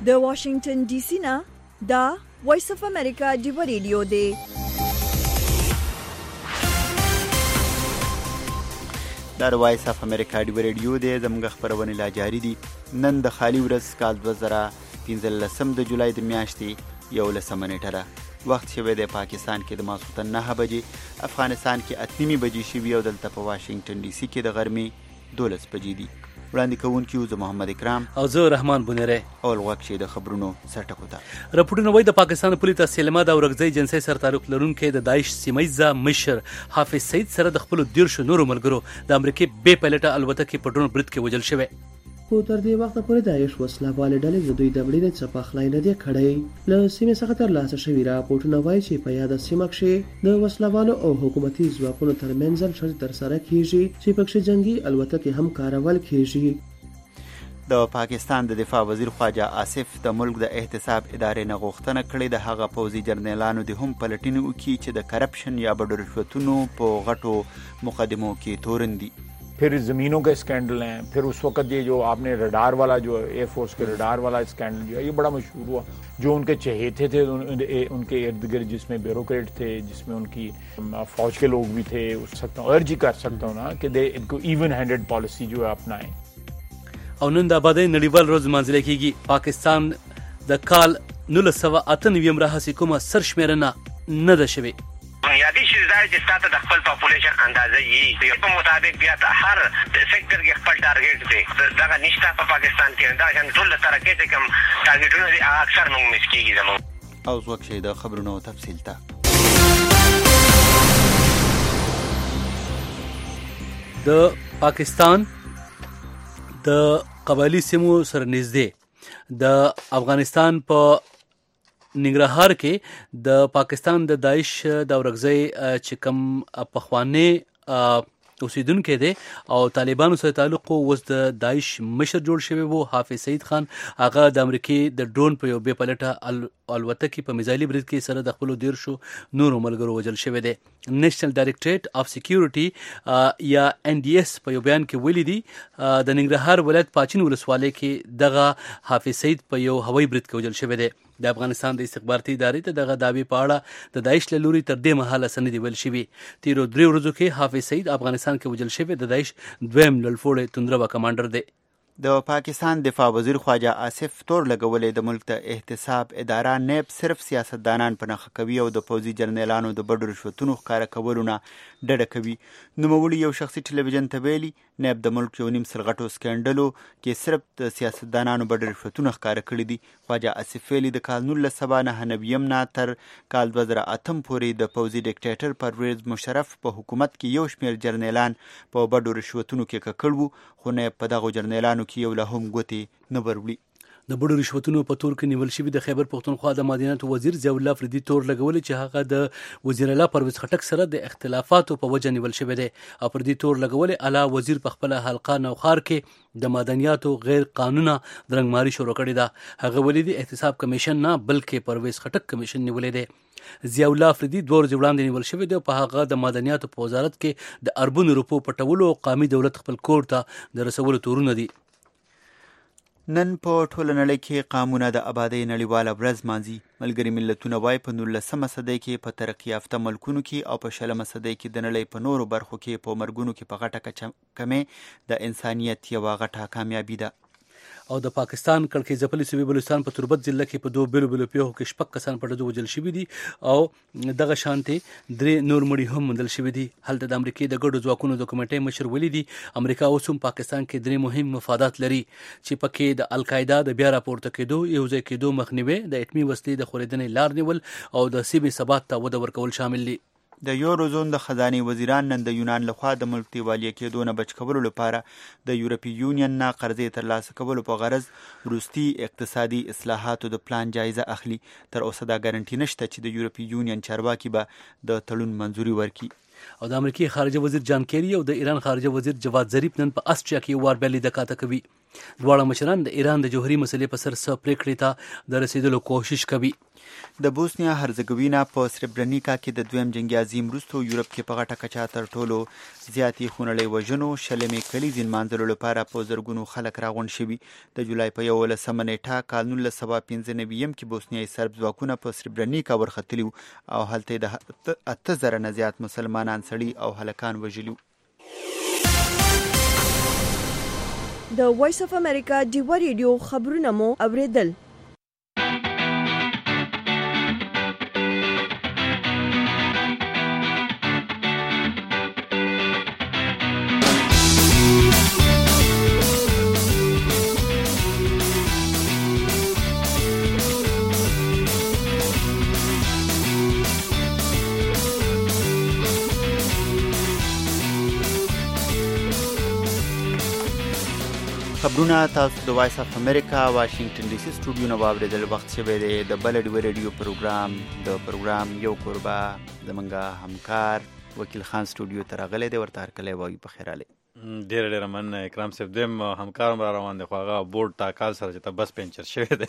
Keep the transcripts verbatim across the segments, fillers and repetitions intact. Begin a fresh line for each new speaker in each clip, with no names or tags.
د واشنگټن ډي سي نه دا وایس اف امریکا ډیو ریډیو دی.
دا د وایس اف امریکا ډیو ریډیو دی. زموږ خپرونه لا جاري دي. نن د خالي ورځ کال دوه زره پنځلسم د جولای د میاشتې یولسمه نیټه ده. وخت شوی د پاکستان کې د ماسخوتن نهه بجې، افغانستان کې اته نیمې بجې شوي او دلته په واشنګټن ډي سي کې د غرمې دولس بجې دي. وړاندې کوونکي زه محمد اکرام
او زه رحمان بونیری.
اول غوږ شي د خبرونو سرټکو ته.
راپورټونه وایي د پاکستان پولیس ته سلمه د اورګزۍ جنسي سره تعلق لرونکي د داعش سیمه مشر حافظ سعید سره د خپل دیرشو نورو ملګرو د امریکای بې پایلټه الوتکې په ډرون برید کې وژل شوی.
خو تر دې وخته پورې داعش وسله والې ډلې د دوی د وړې د څپاخلای نه دی کړی. له سیمې څخه ترلاسه شوي راپورټونه وایي چې په یاده سیمه کښې د وسله والو او حکومتي ځواکونو ترمنځ ښځې ترسره کیږي چې پکښې جنګي الوتکې هم کارول کیږي.
د پاکستان د دفاع وزیر خواجه آصف د ملک د احتساب ادارې نه غوښتنه کړې د هغه پوځي جرنیلانو د هم پلټنې وکړي چې د کرپشن یا بډو رشوتونو په غټو مقدمو کې تورن دي.
फिर ज़मीनों के स्कैंडल हैं, फिर उस वक्त ये जो आपने रडार वाला जो एयरफोर्स के रडार वाला स्कैंडल जो है ये बड़ा मशहूर हुआ. जो उनके चहेते थे उन, उनके इर्द गिर्द जिसमें ब्यूरोक्रेट थे, जिसमें उनकी फौज के लोग भी थे, उस सकता हूँ अर्ज ही कर सकता हूँ ना कि दे इनको इवन हैंडेड पॉलिसी जो है अपनाएं.
او نن د آبادۍ نړیوال ورځ لمانځل کېږي. پاکستان د کال نولس سوه اته نوي راهیسې کومه سرشمېرنه نه ده شوې.
بنیادی چیز دا چې تاسو د خپل پاپولیشن اندازه یې په مطابق بیا هر سېکټر کې خپل ټارګټ دی. دا نشته په پاکستان کې. دا چې ټول ترکه چې کوم ټارګټونه دي اکثر موږ مس کېږي زموږ.
او ځوک شي د خبرونو تفصیل ته.
د پاکستان د قبایلی سیمو سره نږدې د افغانستان په ننګرهار کې د پاکستان د داعش د اورګزۍ چې کوم پخوانی اوسیدونکی دی او طالبانو سره تعلق اوس د داعش مشر جوړ شوی وو حافظ سعید خان. هغه د امریکای د ډرون په یو بې پلټه الوتکې په میزایلي برید کې سره د خپلو دیرشو نورو ملګرو وژل شوی دی. نیشنل ډایرکټریټ اف سکیورټي یا ان ډي اس په یو بیان کې ویلي دي د ننګرهار ولایت پاچین ولسوالۍ کې دغه حافظ سعید په یو هوایي برید کې وژل شوی دی. د افغانستان د استخباراتي ادارې ته دغه دعوې په اړه د داعش له لوري تر دې مهاله څه نه دي ویل شوي. تېرو درې ورځو کې حافظ سعید افغانستان کې وژل شوی د داعش دویم لړفوړی توندروه کمانډر دی.
د پاکستان دفاع وزیر خواجه آصف تور لګولې د ملک د احتساب اداره نیب صرف سیاستدانان په نښه کوي او د پوځي جرنیلانو د بډو رشوتونو ښکاره کولو نه ډډه کوي. نوموړي یو شخصي ټلویزیون ته ویلي نیب د ملک یو نیم سل غټو سکینډلو کې صرف د سیاستدانانو بډو رشوتونه ښکاره کړي دي. خواجه آصف ویلي د کال نولس سوه نهه نویم نه تر کال دوه زره اتم پورې د پوځي ډیکټیټر پرویز مشرف په حکومت کې یو شمېر جرنیلان په بډو رشوتونو کې ککړ وو، خو نیب په دغو جرنیلانو کې یو لا هم ګوتې نه بروړي.
د بډو رشوتونو په تور کې نیول شوي د خیبر پښتونخوا د معدنیاتو وزیر ضیاء الله افریدي تور لګولې چې هغه د وزیر اعلی پرویز خټک سره د اختلافاتو په وجه نیول شوی دی. افریدي تور لګولې اعلی وزیر په خپله حلقه نوخار کې د معدنیاتو غیر قانونه درنګماري شروع کړې ده. هغه ویلي دي احتساب کمیشن نه بلکې پرویز خټک کمیشن نیولې دی. ضیاء الله افریدي دوه ورځې وړاندې نیول شوی دی. په هغه د معدنیاتو په وزارت کې د اربونو روپو پټولو او قومي دولت خپل کور ته د رسولو تورونه دي.
نن په ټوله نړۍ کې قامونه د آبادۍ نړیواله ورځ مانځي. ملګري ملتونه وایي په نولسمه صدۍ کې په ترقي یافته ملکونو کې او په شلمه صدۍ کې د نړۍ په نورو برخو کې په مرګونو کې په غټه کمې د انسانیت یوه غټه کامیابي ده.
او د پاکستان کړکۍ ځپلي صوبې بلوچستان په تربت ضلع کې په دوه بیلو بیلو پیښو کې شپږ کسان په ډزو وژل شوي دي او دغه شانتې درې نور مړي هم موندل شوي دي. هلته د امریکې د ګډو ځواکونو د کمیټې مشر ویلي دي امریکا اوس هم پاکستان کې درې مهم مفادات لري چې پکې د القاعده د بیا راپورته کېدو، یو ځای کېدو مخنیوی، د اټومي وسلې د خورېدنې لار نیول او د سیمې ثبات ته وده ورکول شامل دي.
د یورو زون د خزانې وزیران نن د یونان لخوا د ملک دیوالیه کېدو نه بچ کولو لپاره د یورپي یونین نه قرضې ترلاسه کولو په غرض وروستي اقتصادي اصلاحاتو د پلان جایزه اخلي. تر اوسه دا ګارنټي نشته چې د یورپي یونین چارواکي به د تړون منظوري ورکړي.
او د امریکای خارجه وزیر جان کیری او د ایران خارجه وزیر جواد ظریف نن په اسټریا کې یو وار بیا لیدکاته کوي. دواړه مشران د ایران د جوهري مسلې په سر څه پریکړې ته د رسیدلو کوشش کوي.
د بوسنیا هرزګوینا په سربرنیکا کې د دویم جنگي عظیم وروسته یورپ کې په غټه کچه تر ټولو زیاتې خونړۍ وژنو شلمې کلیزې نمانځلو لپاره په زرګونو خلک راغونډ شوي. د جولای په یولسمه نیټه کال نولس سوه پنځه نوي کې بوسنیایي سرب ځواکونه په سربرنیکا ورختلي او هلته د اته زره نه زیات مسلمانان سړي او هلکان وژلي.
د وایس اف امریکا ډیوه ریډیو خبرونه مو اوریدل.
خبرونه تاسو د وایس اف امریکا واشنگټن ډي سي سټوډیو نه واوریدل. وخت شوی دی د بل ډیوه ریډیو پروګرام د پروګرام یو کوربه زمونږ همکار وکیل خان سټوډیو ته راغلی دی. ورته هرکلی وایو په خیر راغلی.
ډېره ډېره مننه اکرام صاحب. دویم همکار هم را روان دی خو هغه بورډ ټاکال سره چې ته بس پنچر شوی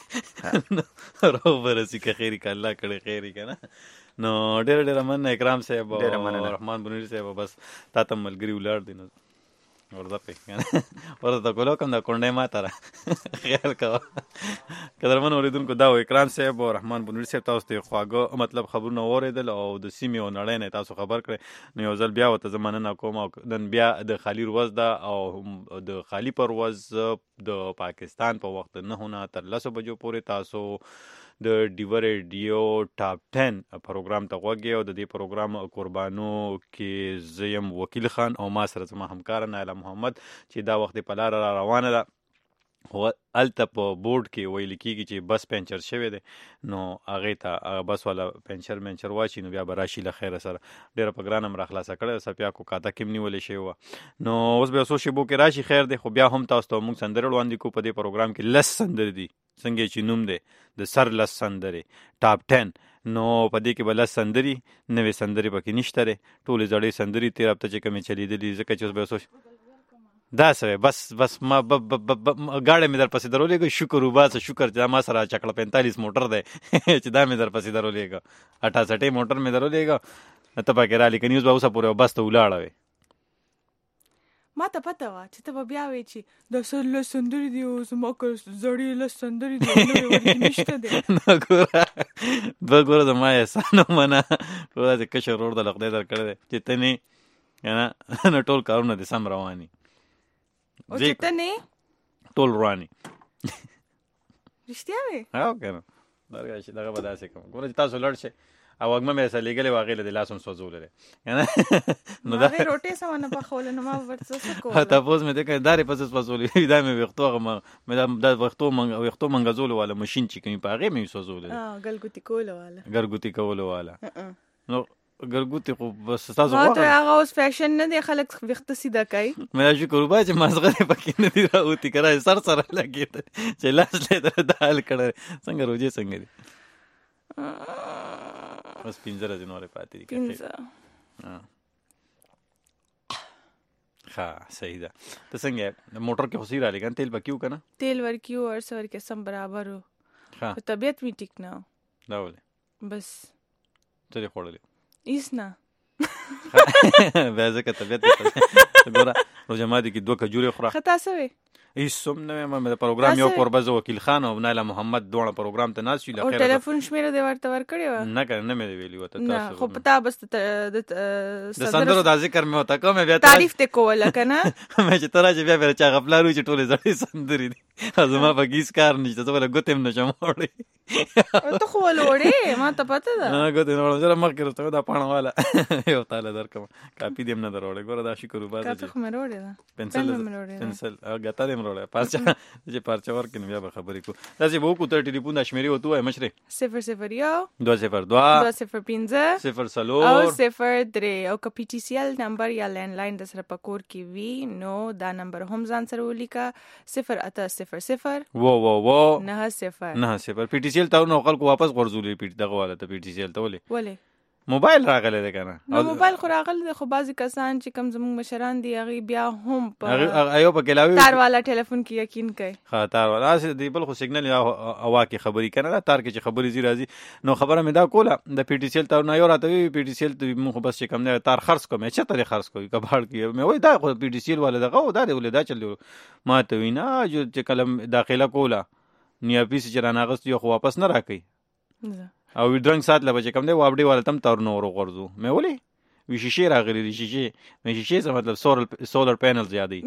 دی راوبرسي که خیر که الله کړی خیر که نه. نو ډېره ډېره مننه اکرام صاحب او رحمان بنیر صاحب. بس تا ته ملګري ولاړ دی نو ورته پې ورته ته کولو کوم دا کونډۍ ماته را خیال کوه. قدرمن اورېدونکو دا و اکرام صاحب او رحمان بنیر صاحب تاسو ته خواږه مطلب خبرونه واورېدل او د سیمې او نړۍ نه تاسو خبر کړئ. نو یو ځل بیا ورته زه مننه کوم او نن بیا د خالي ورځ ده او د خالي پر ورځ د پاکستان په وخت نهو نه تر لسو بجو پورې تاسو د ډیوه ریډیو ټاپ ټن پروګرام ته غوږ او د دې پروګرام قربانو کې زه یم وکیل خان او ما سره زما همکاره نایله محمد چې دا وخت په لاره را روانه ده. خو هلته په بورډ کې ویل کېږي چې بس پنچر شوی دی نو هغې ته بس والا پنچر منچر واچي نو بیا به راشي له خیره سره. ډېره په ګران هم را خلاصه کړې سپیاکو کاته کې هم نیولې شوې وه. نو اوس بیا څو شېبو کې راشي خیر دی. خو بیا هم تاسو ته موږ سندرې وړاندې کوو. په دې پروګرام کې لس سندرې دي څنګه چې نوم دی د سر لس سندرې ټاپ ټن. نو په دې کې به لس سندرې نوې سندرې پکې نشته دی. ټولې زړې سندرې تېر هفته چې کومې چلېدلي ځکه چې اوس بیا سوچ دا سوی بس بس ما ګاډی مې در پسې درولېږه شکر وباسه شکر چې دا ما سره چکړه پینتالیس موټر دی چې دا مې در پسې درولېږه اټاسټۍ موټر مې درولېږه ته پکې رالې که نیوز به اوسه پورې بس ته ولاړه وې.
ما ته پته وه چې ته به بیا وې چې د سر لس سندرې دي او زما که زړې لس سندرې دي نوې ورکې نشته دی.
نه ګوره دوه ګوره زما احسان ومنه ټول داسې کشر ورور د خدای در کړی دی چې ته نه که نه نو ټول کارونه دې سم روان وي
او چې ته نه
ټول روان وي.
رښتیا وې
او که نه درګه شي دغه به داسې کوم ګوره چې تاسو لړ شئ او وږمه مې سره لېږلې وه هغې له دې لاس هم سوځولی دی که نه نو دا
هغې روټۍ څه ونه پخوله نو ما ورته څه کوله
تپوس مې دی که دا رې پسې سوځولې دا مې ویښتو هغه دا ویښتو منګزولو والا مشین چې کوي په هغې مې سوځولی دی
ګلګوتې کولو والا
ګرګوتې کولو والا. نو ګرګوتې خو بس ستاسو
ما ته هغه اوس فیشن نه دی خلک ویښته سیده کوي.
مې دا شکر وبا چې مازغه یې پکې نه دي راوتي که را سر سره لګېده چې لاس له در دا حل کړی څنګه روجې څنګه دي بس پنځه ورځې نورې پاتې دي
پنځه
ښه صحیح ده. ته څنګه موټر کې خو صحیح رالې که نه تیل به کیو که نه
تیل ورکیو هر څه ورکې سم برابر و خو طبیعت مې ټیک نه و.
دا ولې
بس
څه دې خوړلې
هېڅ نه
بیا ځکه طبیعت ګوره روژه ماتي کې دوه کجورې خوره
ښه تا څه وې
هېڅ هم نه ویم د پروګرام یو کوربه زه وکیل خان او نایله محمد دواړه پروګرام ته ناست یو
او ټلیفون شمېره دې ورته ورکړې وه
نه که نه مې دې ویلي ورته
نه خو په تا بس
د سندرو دا ذکر مې ورته کوم بیا
تعریف دې کوله که نه
مې چې ته راشې بیا بیا چا غفلار وي چې ټولې زړې سندرې دي او زما په هېڅ کار نشته زه بله ګوتې هم نشم وړی.
ته خو ول وړې ما ته پته ده
نه ګوتې نه وړم زه مخکې ورته دا پاڼه واله یو تاله در کوم کاپي دې هم نه در وړی ګوره دا شکر وباسه
کاپي خو مې وړې ده
پنسل پنسل ګتا دې هم وړی پارچه چې پارچه ورکړي نو بیا به خبرې کوو. داسې به وکړو ته ټلیفون دا شمېرې ورته ووایه مشرې
صفر صفر یو
دوه صفر دوه
دوه صفر پنځه
صفر څلور
او صفر درې او که پی ټي سی ایل نمبر یا لینډلاین در سره په کور کې وي نو دا نمبر هم ځان سره ولیکه صفر اته صفر صفر
و و و
نهه صفر
نهه صفر پی ټي سی ایل ته نو خلکو واپس غورځولې پی ټي دغه والا ته پی ټي سی ایل ته ولې
ولې
موبایل راغلی دی کنه
نو موبایل خو راغلی دی خو بعضې کسان چې کوم زموږ مشران دي هغوی بیا هم په
ایو په کلاوي
تار والا ټلیفون کې یقین کوي
ها تار والا داسې دی بل خو سیګنل هوا کې خبرې کنه دا تار کې چې خبرې زی راځي نو خبره مې دا کوله د پی ټی سی ال تارونه یو راته وی پی ټی سی ال مونږ خو بس چې کوم نه تار خرڅ کوم چې ترې خرڅ کوي کباړ کې مې وای دا خو پی ټی سی ال والا دغه دا دی ولې دا چل ما ته وینا چې کلم داخله کوله نیا پیس چې راناغست یو خو واپس نه راکې او ویډرنګ سات لبه چې کوم دی وابډي والا تم تارونه ور غورځو مې ولې وی شیشه راغلی دی شیشه مې شیشه څه مطلب سولر سولر پینل زیادې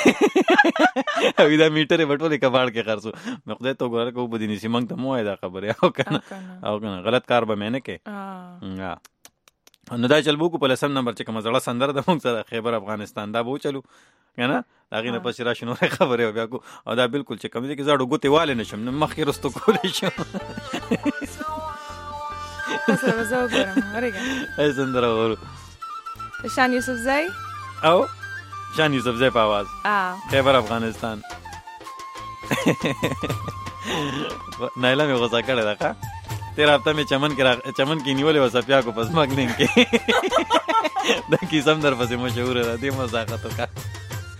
او دا میټر وټولې کباړ کې خرڅو مې خدای ته ګوره کو بدینی سیمنګ ته مو دا خبره او کنه او کنه غلط کار به مې نه کې ها نو دا چلبو کو په لسم نمبر چې کوم زړه سندر د موږ سره خیبر افغانستان دا به چلو کنه دا غینه پس را شنو خبره بیا کو او دا بالکل چې کوم دي کې زړه ګوتې والے نشم نو مخ کې رستو کولې شم
سره زو ګورم ورګه
ای سندره ورو
شان یوسف زئی
او شان یوسف زئی په आवाज
ا
خیبر افغانستان نایلا مې غوسه کړه دا ښه تیر هفته مې چمن کې چمن کې نیولې و سپیا کو پس مګلین کې دا کیسم در پسې مشهور ده دې مزاقت وکړه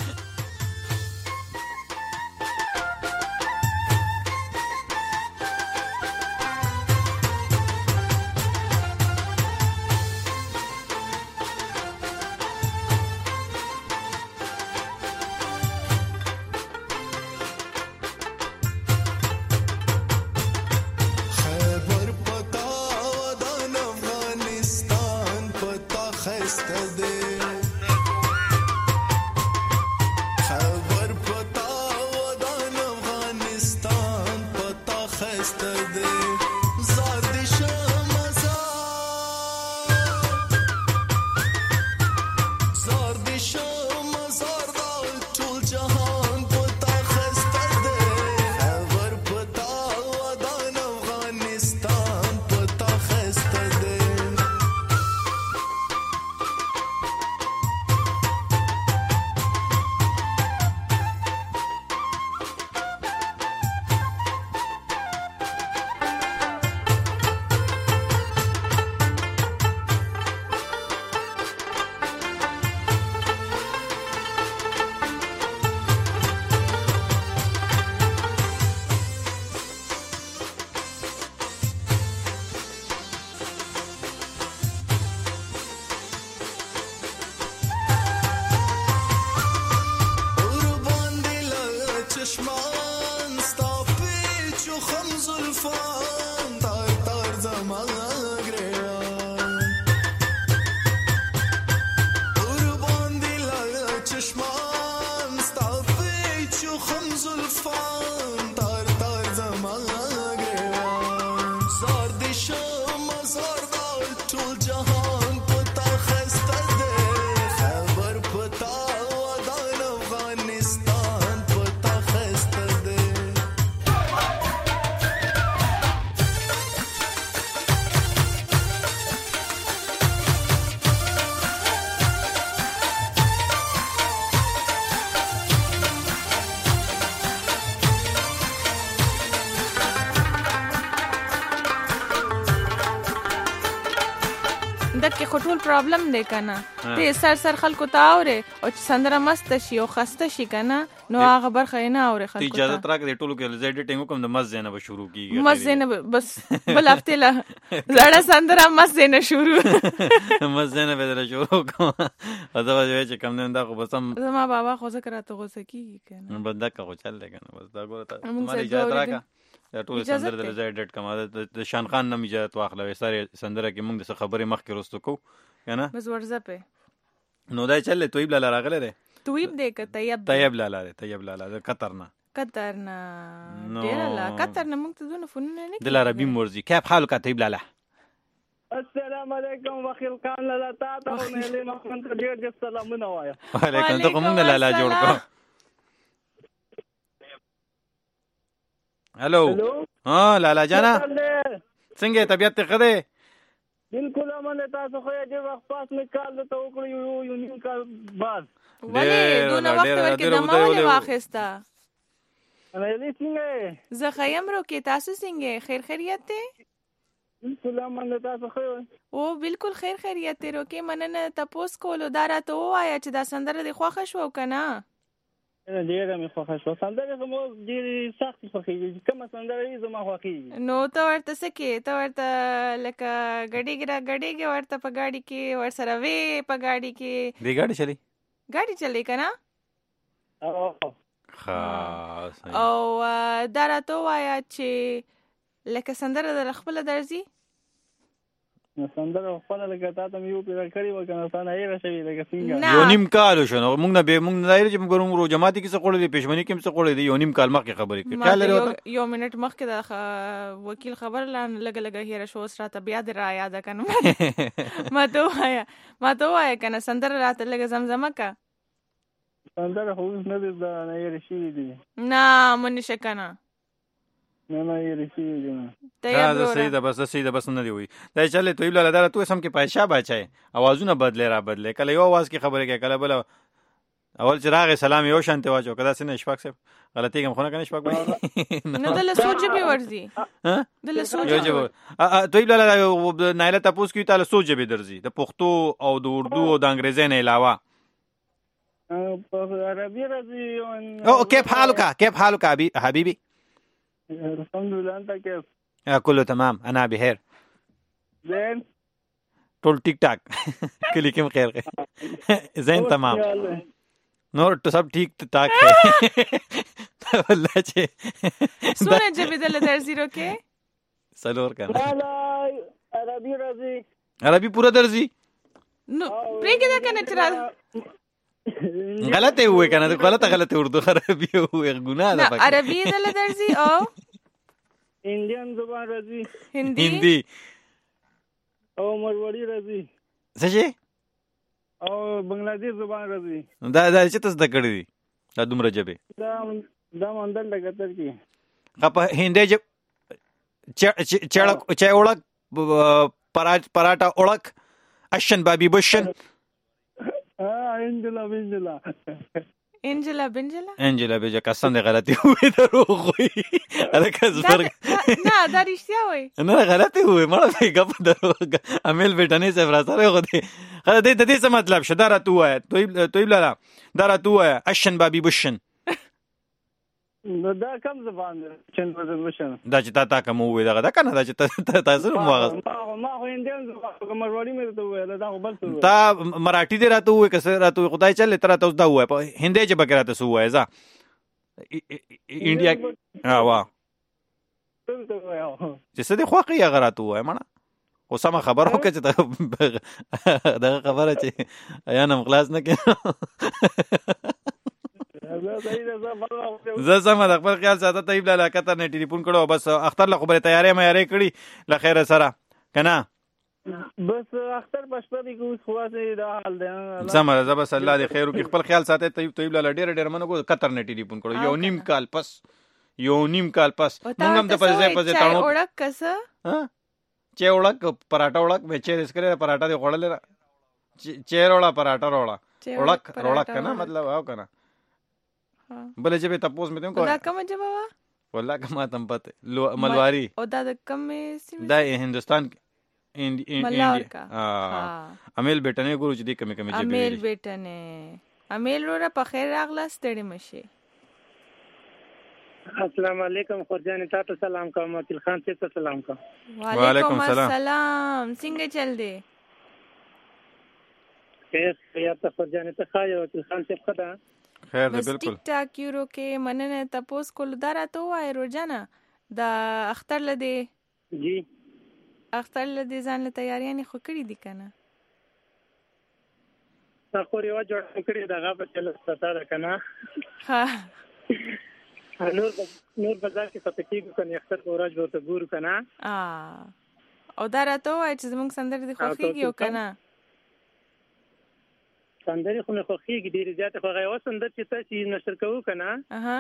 دکې خو ټول پرابلم دی کنه ته سر سر خلکو ته اوري او چې سندره مست شي او خسته شي کنه نو هغه برخه نه اوري خلکو ته
اجازه تراک دی ټولو کې زیډیټینګ کوم د مز زینب شروع کیږي
مز زینب بس بل هفته لا لړا سندره مز زینب شروع
مز زینب بدل شروع کوم او دا چې کوم نه دا خو بس هم
زما بابا خو ذکر ته غوسه کیږي کنه
بس دا خو چل دی کنه بس دا ګوره ته مال اجازه تراکا دا ټول سندره د زیډټ کوم د شان خان نم اجازه واخلې سره سندره کې موږ د خبرې مخ کې رستو کو کنه
بس ورزه په
نو دا چل تویب لاله راغله ده
تویب دې ک طیب
طیب لاله ده طیب لاله ده قطر نه
قطر نه ډیر لا قطر نه موږ ته دونه فنونه نه
دل عربي مرزي كيف حالك طيب لاله
السلام علیکم وخیل کان لاله تا ته نه محمد ډیر ډیر سلامونه وایا
وعلیکم ته کوم لاله جوړ کو هلو ها لالا جانا څنګه طبيعت ته خده
بالکل امن تاسو خو دې وخت پاس نکال ته وکړو یو یو نیم کال بعد
ولې دونه وخت ورکې د ما ولې واخستا
انا یې څنګه
زه خیم رو کې تاسو څنګه خیر خیریت ته
بالکل امن تاسو خو
او بالکل خیر خیریت دی روکې مننه تاسو کولو دا راته وایا چې دا سندره دی خوښه شو کنه
ډیره مې خوښه شو سندره زمو ډیره سخت خوښیږي کومه سندره یې زما خوښیږي
نو ته ورته څه کې ته ورته لکه ګډیږي را ګډیږي ورته په ګاډي کې ورسره وې په ګاډي کې
دی ګاډي چلی
ګاډي چلی کنه
او
خاص
او دا راته وایا چې لکه سندره د خپل درځي
نو سندره خپل لکه تاسو مې یو پیدا کړی وکنه ثانه یې راشي لکه څنګه
یو نیم کال شو نو موږ نه به موږ نه دایره چې موږ ورو جماعتي کې څه قولې دي پښمنۍ کې څه قولې دي یو نیم کال مخکې خبرې کړې کال لري
یو منټ مخکې د وکیل خبر لان لګ لګ هیر شو سره بیا د را یاد کنه ما ته وایا ما ته وایا کنه سندره راته لګ زمزمه کا
سندره خو نه دي دا نه یې راشي دي
نه مونږ شکنه
نه نه یې راشي دي
دا صحیح ده بس صحیح ده بس نه دی وي دا چلې تویب لاله دا تو سم کې پایشا بچای اوازونه بدلې را بدلې کله یو आवाज کې خبره کې کله بل اول چې راغی سلام یو شانته واچو کدا سینه شپږ سه غلطی کوم خو نه کنه شپږ
نه دل سوچ به ورزي
ها
دل سوچ
تویب لاله نایله تاسو کې تعالی سوچ به درځي د پښتو او د اردو او د انګریزي نه علاوه
عربي راځي
او كيف حالك كيف حالك حبيبي
الحمد لله انت كيف
كله تمام انا بخير
زين
ټول ټیک ټاک کلی کوم خیر زين تمام نور تو سب ٹھیک ٹاک ہے والله چې
سونه جبه دل درځي روکه
سلور کنه
عربي راځي
عربي پورا درځي
نو پرېګه دا کنه تر
غلطه ہوئے کنه غلطه غلطه اردو عربي ہوئے ګناه ده
پکې عربي دل درځي او
انډین زبان راځي
هندي
هندي
او مروړي راځي
څه شي
او بنگلاديش زبان راځي
دا دا چې تاسو د کړی دي دا دومره جبه
دا دا مندل لګتر کی
په هندي جب چړک چړک پراټا اولک اشن بابي بشن
انجلا بنجلا
انجلا بنجلا
انجلا بنجلا قسم دې غلطي وې دروغ وې الکه زبر
نه دا رښتیا وې
نه غلطي وې مړ دې غپ دروغ امیل بیٹنه سے فراسره غو دې خدای دې دې څه مطلب شداره تو وای توي توي لاله داره تو وای اشن بابي بشن
دا کوم زبان ده چن بشن
دا چې تا تا کوم وې دا دا کنه دا چې تاسو مو
ما ما خو اندین زبان کوم وړي مې ته وې دا خو بل څه
تا مراఠي دې راته وې کسه راته خدای چل تر تاسو دا وای په هندي چې بګرا تاسو وای ځا انډیا ها وا چې څه دې خوخي غراته وای مړه او سم خبر هو کې دا خبره چې یا نم خلاص نه کې زه سم د خپل خیال ساته طيب لاله کتر نه ټلیفون کړو بس اختر له خبره تیارې مې یاري کړی له خیر سره کنه
بس اختر بشپړی کو خواصه دا حال ده
سم زه بس الله دې خیر وکړي خپل خیال ساته طيب طيب لاله ډېر ډېر منو کو کتر نه ټلیفون کړو یو نیم کال پس یو نیم کال پس موږ هم د پځه پځه تاړو
اورک کسه
ها چې اورک پراټا اورک مې چې رس کړې پراټا دې خوړل چیر وړا پراټا وړا اورک اورک کنه مطلب او کنه بل جبه تاسو مې تم کو
دا کوم جبه وا
والله کما تم پته ملواری
او دا د کوم سیمه
دا هندستان
انډیا
ها امیل بیٹنه ګورو چې دې کمی کمی جبه
امیل بیٹنه امیل وره په خیر راغلا ستړي مشه
السلام علیکم خورجان تاسو سلام کوم تل خان ته سلام کوم
وعلیکم السلام څنګه چل دی
خیر یا ته خورجان ته خایو تل خان څه خدا
خیر دی بالکل
ټیک ټاک یورو کې مننه تاسو کول درته وای روزانه د اختر لدی
جی
اختر لدی ځان له تیاریانه خو کړی دي کنه
تاسو ریوا جوړ کړی دغه په چل ستاره کنه
ها
نور نور بازار کې پاتې کیږي کنه اختر اورج ورته ګور کنه
ا او درته وای چې زموږ سندر دي خو کیږي او کنه
سندري خو نه خوخيږي ډیر زیات خو غوښ سندر چې تاسو نشر کوو کنه
اها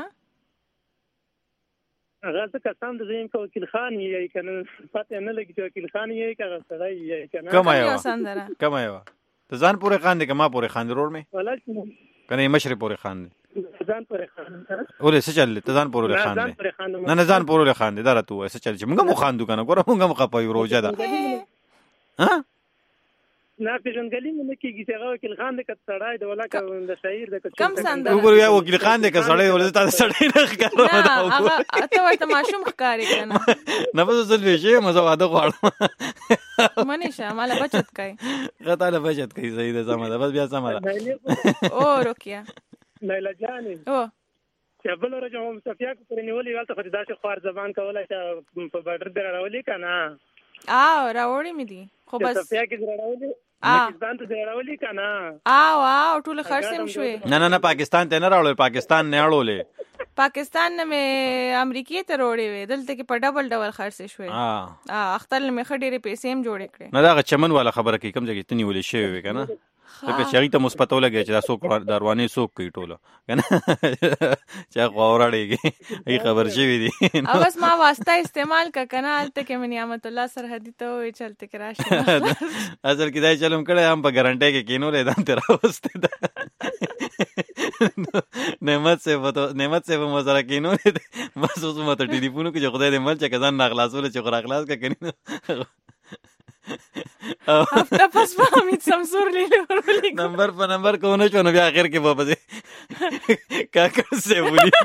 هغه څه کسان د زین کو وکیل خان یې کنه پته نه لګي چې وکیل خان یې کغه سړی یې کنه
کوم یو سندره کوم یو ته ځان پورې خان دي کما پورې خان ضرور مې
ولا
کنه مشر پورې خان دي
ځان پورې خاندم
ولې څه چل ته ځان پورې خاندې نه نه ځان پورې خاندې دا راته وایه څه چل چې موږ هم خاندو که نه ګوره موږ هم خپه یو روژه ده ها
نه پیژندګلي مې نه کېږي چې هغه وکیل خان دی که سړی دی ولا که د شاعر دی
کم سندره
وګوره یا وکیل خان دی که سړی دی ولا تا سړی نه ښکاره
نه هغه ته ورته ماشوم ښکاري که نه
نه بس زه لوی شوی یم زه واده غواړم
منیشه ماله بچت کوي
ښه تاله بچت کوي صحیح ده سمه ده بس بیا سمه ده
او روکیا
لیلا جانې
او
چې بله ورځ هم صفیه کو پرې نیولې هلته خو دې داسې خوار زبان کولی چې په بډر دې راړولې که نه
او راوړې مې دي خو بس
صفیه کې دې راړولې پاکستان ته دې راړولې که نه
او او ټوله خرڅ هم شوې
نه نه نه پاکستان ته نه راوړې پاکستان نه اړولې
پاکستان نه مې امریکې ته روړې وې دلته کې په ډبل ډبل خرڅ شوې اختر مې ښه ډېرې پیسې هم جوړې کړې
نه دا هغه چمن والا خبره کوي کوم ځای کې ته نیولې شوې وې که نه ځکه چې هغې ته مو پته ولګی چې دا څوک داروانې څوک کوي ټوله که نه چې هغه واوراړېږي هغې خبر شوي دي
او بس ما واسطه استعمال که که نه هلته کې مې نعمت الله سرحدي ته ووایي چې هلته کې راشي
اصل کې دا چل هم کړی هم په ګرنټۍ کې کېنولی ځان ترې راوستی ده نعمت صاحب نعمت صاحب هم ورسره کېنولی دی بس اوس مو ته ټلیفون وکړو چې خدای دې مل چې که ځان راخلاصولی چې خو راخلاص که که نه
هفته پس په حمید سمسور لیلې ورولې
نمبر په نمبر که ونه شو نو بیا آخر کې به پسې کاکړ صاحب ولیکو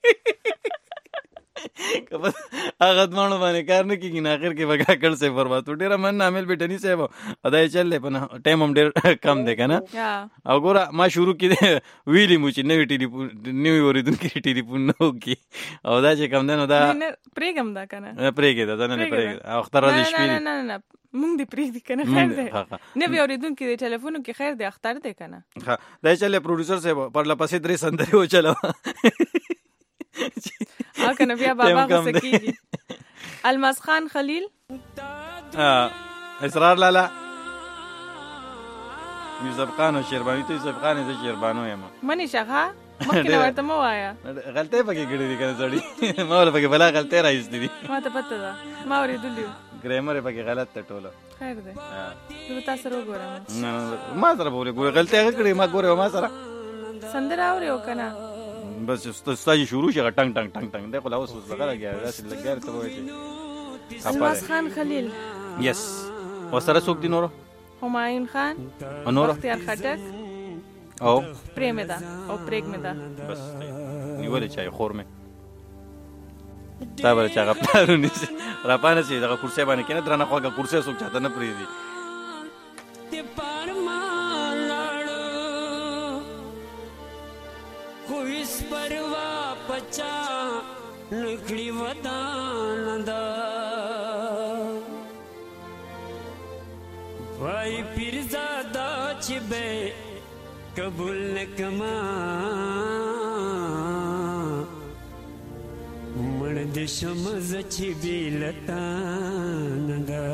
که بس هغه دواړو باندې کار نه کېږي نو آخر کې به کاکړ صاحب ورباس ډېره مننه عامل بیټني صاحب دا یې چل دی په ټایم هم ډېر کم دی که نه او ګوره ما شروع کې ویلي مو چې نوي ټلیفون نوي اورېدونکي ټلیفون نه وکړي او دا چې کم دی نو دا
پرېږم دا که نه
پرېږدې دا نه پرېږدې او اختر ورځې شپې
نه نه نه مونږ دې پرېږدي که نه خیر دی نوي اورېدونکي د ټلیفونو کې خیر دی اختر دی که نه
دا یې چل دی پروډیوسر صاحب پرله پسې درې سندرې وچلوه
او که نه بیا بابا غوسه کېږي الماس خان خلیل
اسرار لالا یوسف خان او شیرباني ته یوسف خان زه شیربانو یم
منیشه ښه مخکې نه ورته مه وایه
غلطۍ پکې کړې دي که نه سړي ما وله پکې بلا غلطۍ را ایستې دي
ما ته پته ده ما اورېدلي وو
ګرامر یې پکې غلط ته ټوله
خیر دی زه به تا سره وګورم
ما سره به ولې ګورې غلطۍ هغه کړې ما ګورې ما سره
سندره اورې او که نه
بس ستا چې شروع شي هغه ټنګ ټنګ ټنګ ټنګ دی خو لا اوس اوس دغه لګیا داسې لګیا ته وایي چې
الماس خان خلیل
یس ورسره څوک دي نورو
همایون خان
نورو
بختیار خټک
او
پریمدا او پریګمدا
بس نیولې چای خور مې تا به چې هغه پلار ونیسي راپانه سي دغه کرسۍ باندې کېنه درنه خواږه کرسۍ څوک چاته نه پرېږدي
کوئس پروا پچا نکړي ودان دا وای پیرزادا چې به قبول نکما مړ دې شمز چې بیلتان دا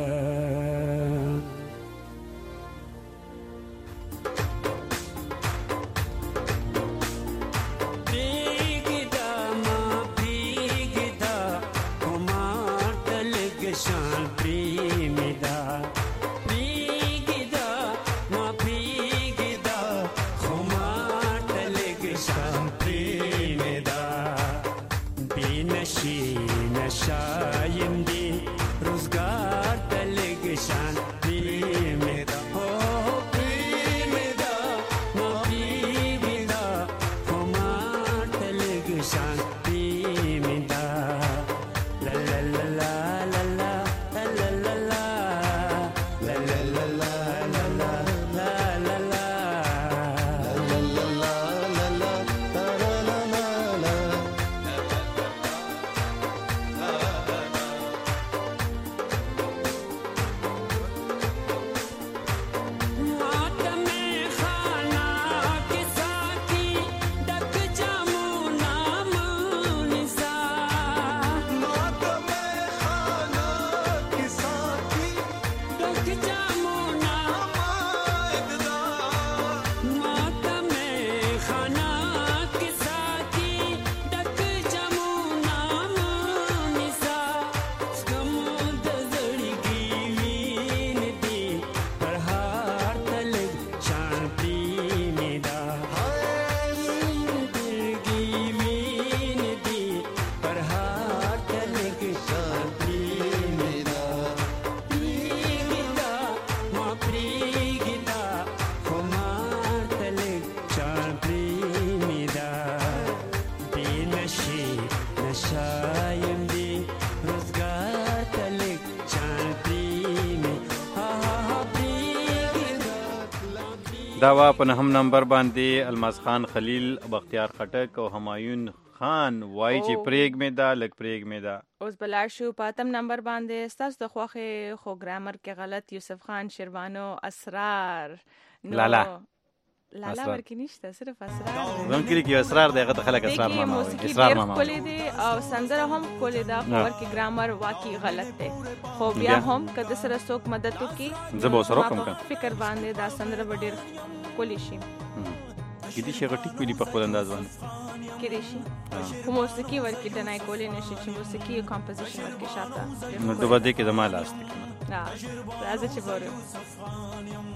دا وا په نهم نمبر باندې الماس خان خلیل بختیار خټک او همایون خان وای چې پریګ می دا لګ پریګ می دا.
اوس بلار شو په اتم نمبر باندې ستاسو د خوښې خو ګرامر کې غلط یوسف خان شیروانو اسرار
لالا
لالا ورکی نشته صرف اسرار
زم کلی کې اسرار دی هغه خلک اسرار ماما
اسرار ماما کولی دی او سندره هم کولی دا خو ورکی ګرامر واقعي غلط دی خو بیا هم کده سره څوک مدد وکي
زبو سره کوم کا
فکر باندې دا سندره ډیر کولی شي
کدي شي غټی کولی په خپل انداز باندې
کړي شي خو موسیقي ورکی د نه کولی نشي چې موسیقي او کمپوزیشن ورکی شاته
نو دوه دې کې زما لاس دی
ها راځي چې ګورم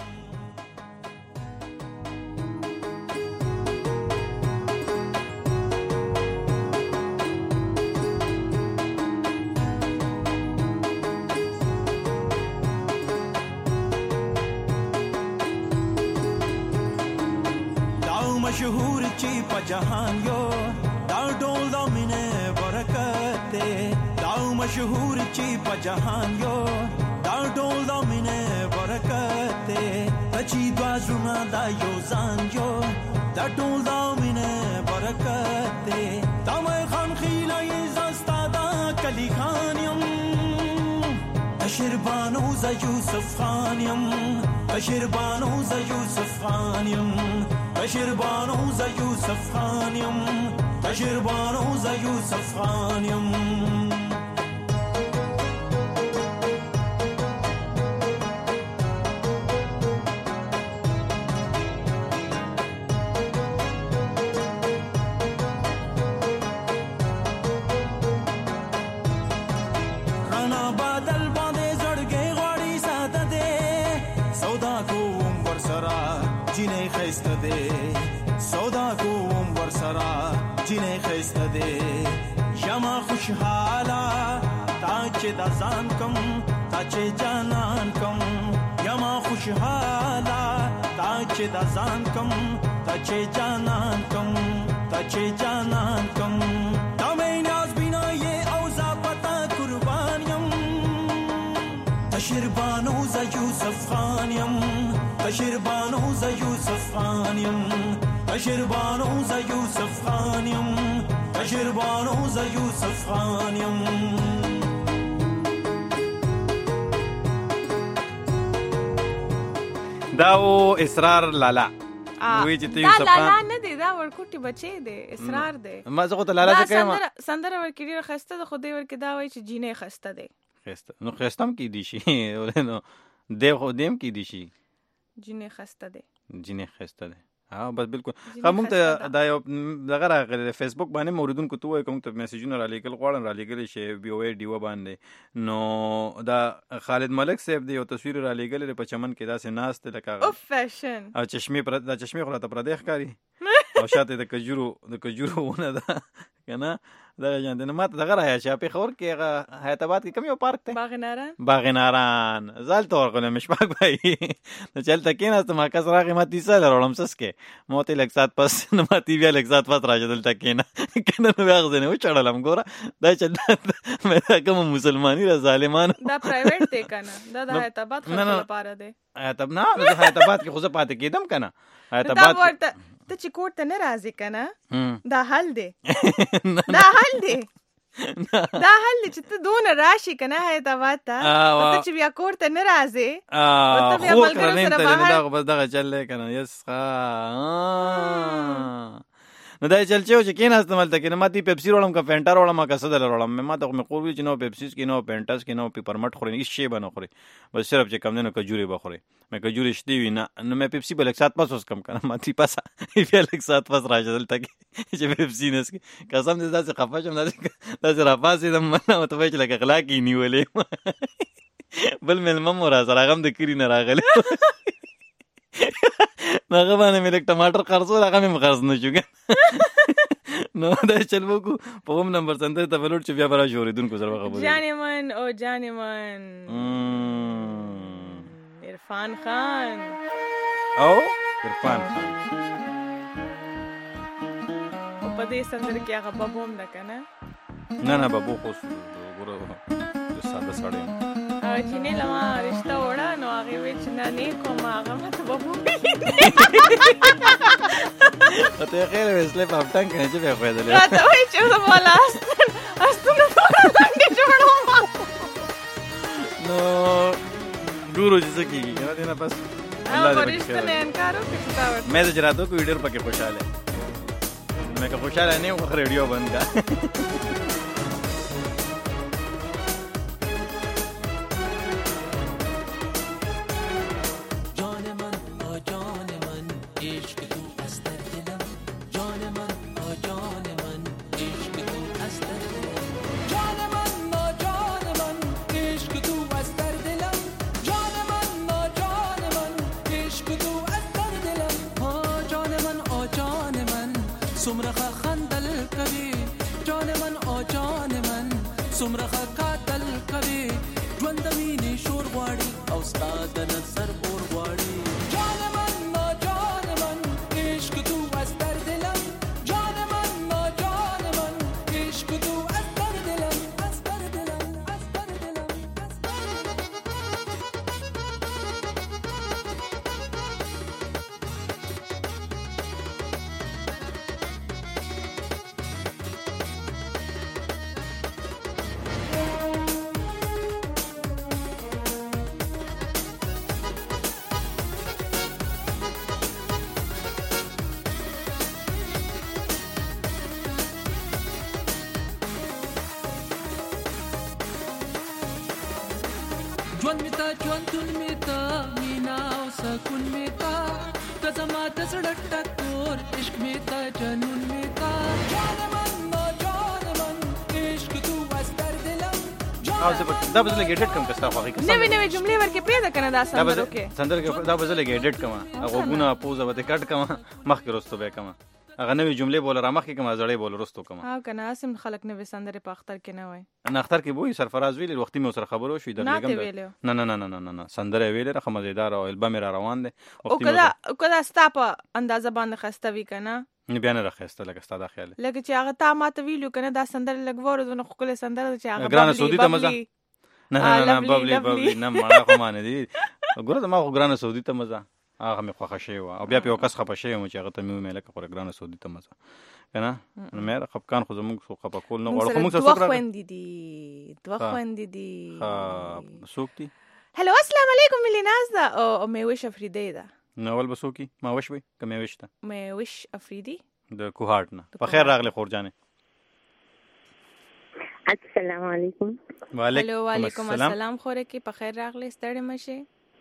مشهور چی په جهان یو دا ډول د مینې برکت دی دا مشهور چی په جهان یو دا ډول د مینې برکت دی چې دوا زما دا یو ځان یو دا ډول د مینې برکت دی دا مې خان خیلای زستا دا کلی خان یم شیربانو ز یوسف خان یم شیربانو ز یوسف خان یم شیربانو ز یوسف خان یم شیربانو ز یوسف خان یم رانا بادل باندې زړګي غوړي ساده دے سودا کوم ورسرا جنې خسته دے سودا کوم ورسرا جنې خسته دے یما خوشحاله تا چې د ځان کم تا چې جانان کم یما خوشحاله تا چې د ځان کم تا چې جانان کم تا چې جانان کم تا مې ناز بنا یہ اوزا پتا قربان یم شیربانو ز یوسف خان یم شیربانو ز یوسف خان یم شیربانو ز یوسف خان یم شیربانو ز یوسف خان یم
دا او اسرار لالا وی چې ته یوسف خان
لالا نه دی دا ورکوټي بچي دی اسرار دی
ما زه خو ته لالا څه کوم
سندره ورکړي ډیره خسته ده خو دی ورکې دا وایي چې جینې خسته دی
خسته نو خستم کی دی شي نو د خو دیم کی دی شي
جینې خسته دی
جینې خسته دی ها بس بالکل خمون ته دا یو دغه راغلی فیسبوک باندې موردونکو ته وای کوم ته میسجونه را لیکل غواړم را لیکل شي بي او ډیو باندې نو دا خالد ملک صاحب دی یو تصویر را لیکل په چمن کې داسې ناس ته لکه
او فیشن
او چشمه پر د چشمه خو ته پر دیخ کاری او شاته د کجورو د کجورو ونه ده کنه دا جان د ماته دغه رایا چې په خور کې حیات آباد کې کوم یو پارک ته
باغ ناران
باغ ناران زال تور کوله مشپاک بھائی نو چلته کیناست ما کس راغی ما تیسه لرولم سسکه موته لک سات پس نو ما تی بیا لک سات پس راځدل تکینا کنه نو واغزنه و چړلم ګوره دا چل مې کوم مسلمانی را ظالمان
دا پرایویټ دی کنه دا د حیات آباد خلک لپاره دی
حیات نه د حیات آباد کې خو زه پاتې کېدم کنه حیات آباد
ته چې کوټ ته نه راځي کنه دا حل دی دا حل دی دا حل دی چې ته دونه راشي کنه حیات آباد ته ته چې بیا کوټ ته نه راځي او ته بیا ملګرو سره بهر
بس دغه چل کنه یس ښه نو دا چل چې چې کیناست ملته کنه ما تی پیپسی وړم کا فانټا وړم کا څه دل وړم ما ته مې قوي چې نو پیپسیز کې نو پینټاس کې نو پیپرمټ خوري هیڅ شی بنه خوري بس صرف چې کم نه کجوري بخوري مې کجوري شتي وینا نو مې پیپسی بل سات پاس اوس کم کنه ما تی پاسا بیا لک سات پاس راځل تک چې پیپسی نس کې قسم دې داسې خفه شم داسې داسې را پاسې دم نه مته چې لکه اخلاقی نیولې بل مې مم را سره غم د کری نه راغله ناغه باندې مې لک ټماټر خرڅول هغه مې مخرڅ نه شوګ نو دا چل وکړو په کوم نمبر څنګه ته ولور چې بیا برا جوړیدونکو سره خبرې
جانمن او جانمن عرفان خان
او عرفان خان
او په دې سندره کې هغه بابوم نه کنه
نه نه بابو خو ګوره ساده سړی
چینه لما رشته وړه نو هغې ویل چې نه نه کوم هغه ماته به ووایي
ته یې خیر وسلې په ټنګ کې چې بیا خوېدلې
راته وایي چې زه به والا استن استونه دواړه لاندې جوړوم
نو ګورو چې څه کېږي که نه دې نه بس
هغه به رشته نه انکار وکړي چې تا ورته
مې چې راته وکړو ډېر پکې خوشحاله مې که خوشحاله نه یم خو ریډیو بند کړه
ژوند می تا ژوندون می تا مینا او سکون می تا ته زما د زړه ټکور عشق می تا جنون می تا جان من نو جان من عشق تو واستر دلم
او زه دا به زه لږ ایډیټ کوم که ستا خوښي
نوې نوې جملې ورکې پرېږده که نه دا سندرو کې
سندرو کې دا به زه لږ ایډیټ کوم غوږونه پوزه به دې کټ کوم مخکې وروستو به یې کوم هغه نوې جملې بوله را مخکې کوم زړې بوله وروستو کوم
او که نه هسې خلک نوې سندرې په اختر کې نه وایي
نه اختر کې به وایي سرفراز ویلې وختي مې ورسره خبرې وشوې درلېږم نه نه نه نه نه نه سندره یې ویلې ښه مزېدار او البم یې را روان دی
او که دا که دا ستا په اندازه باندې ښایسته وي که نه
بیا نه راښایسته لکه ستا دا خیال
لکه چې هغه تا ما ته ویلو که نه دا سندره لږ واورېدو نو ښکلې سندره ده چې هغه
ګرانه سعودي ته مزه نه نه نه ببلي ببلي نه مړه خو ما نه دي ګوره زما خو ګرانه سعودي ته مزه هغه مې خوښه شوې وه او بیا پې یو کس خفه شوی وم چې هغه ته مې ومې لکه خوره ګرانه سعودي ته مزه که نه نو مې خفګان خو زموږ خفه کول نه غواړو خو موږ سره څوک
دوه خویندې دي دوه خویندې دي
څوک دي
هلو السلام علیکم ملي ناز ده او میوش افریدی ده
نو اول به څوک وي ماوش وي که میوش ته
میوش افریدی
د کوهاټ نه په خیر راغلی خورجانې
السلام علیکم
وعلیکم السلام خوره کې په خیر راغلی ستړی مشې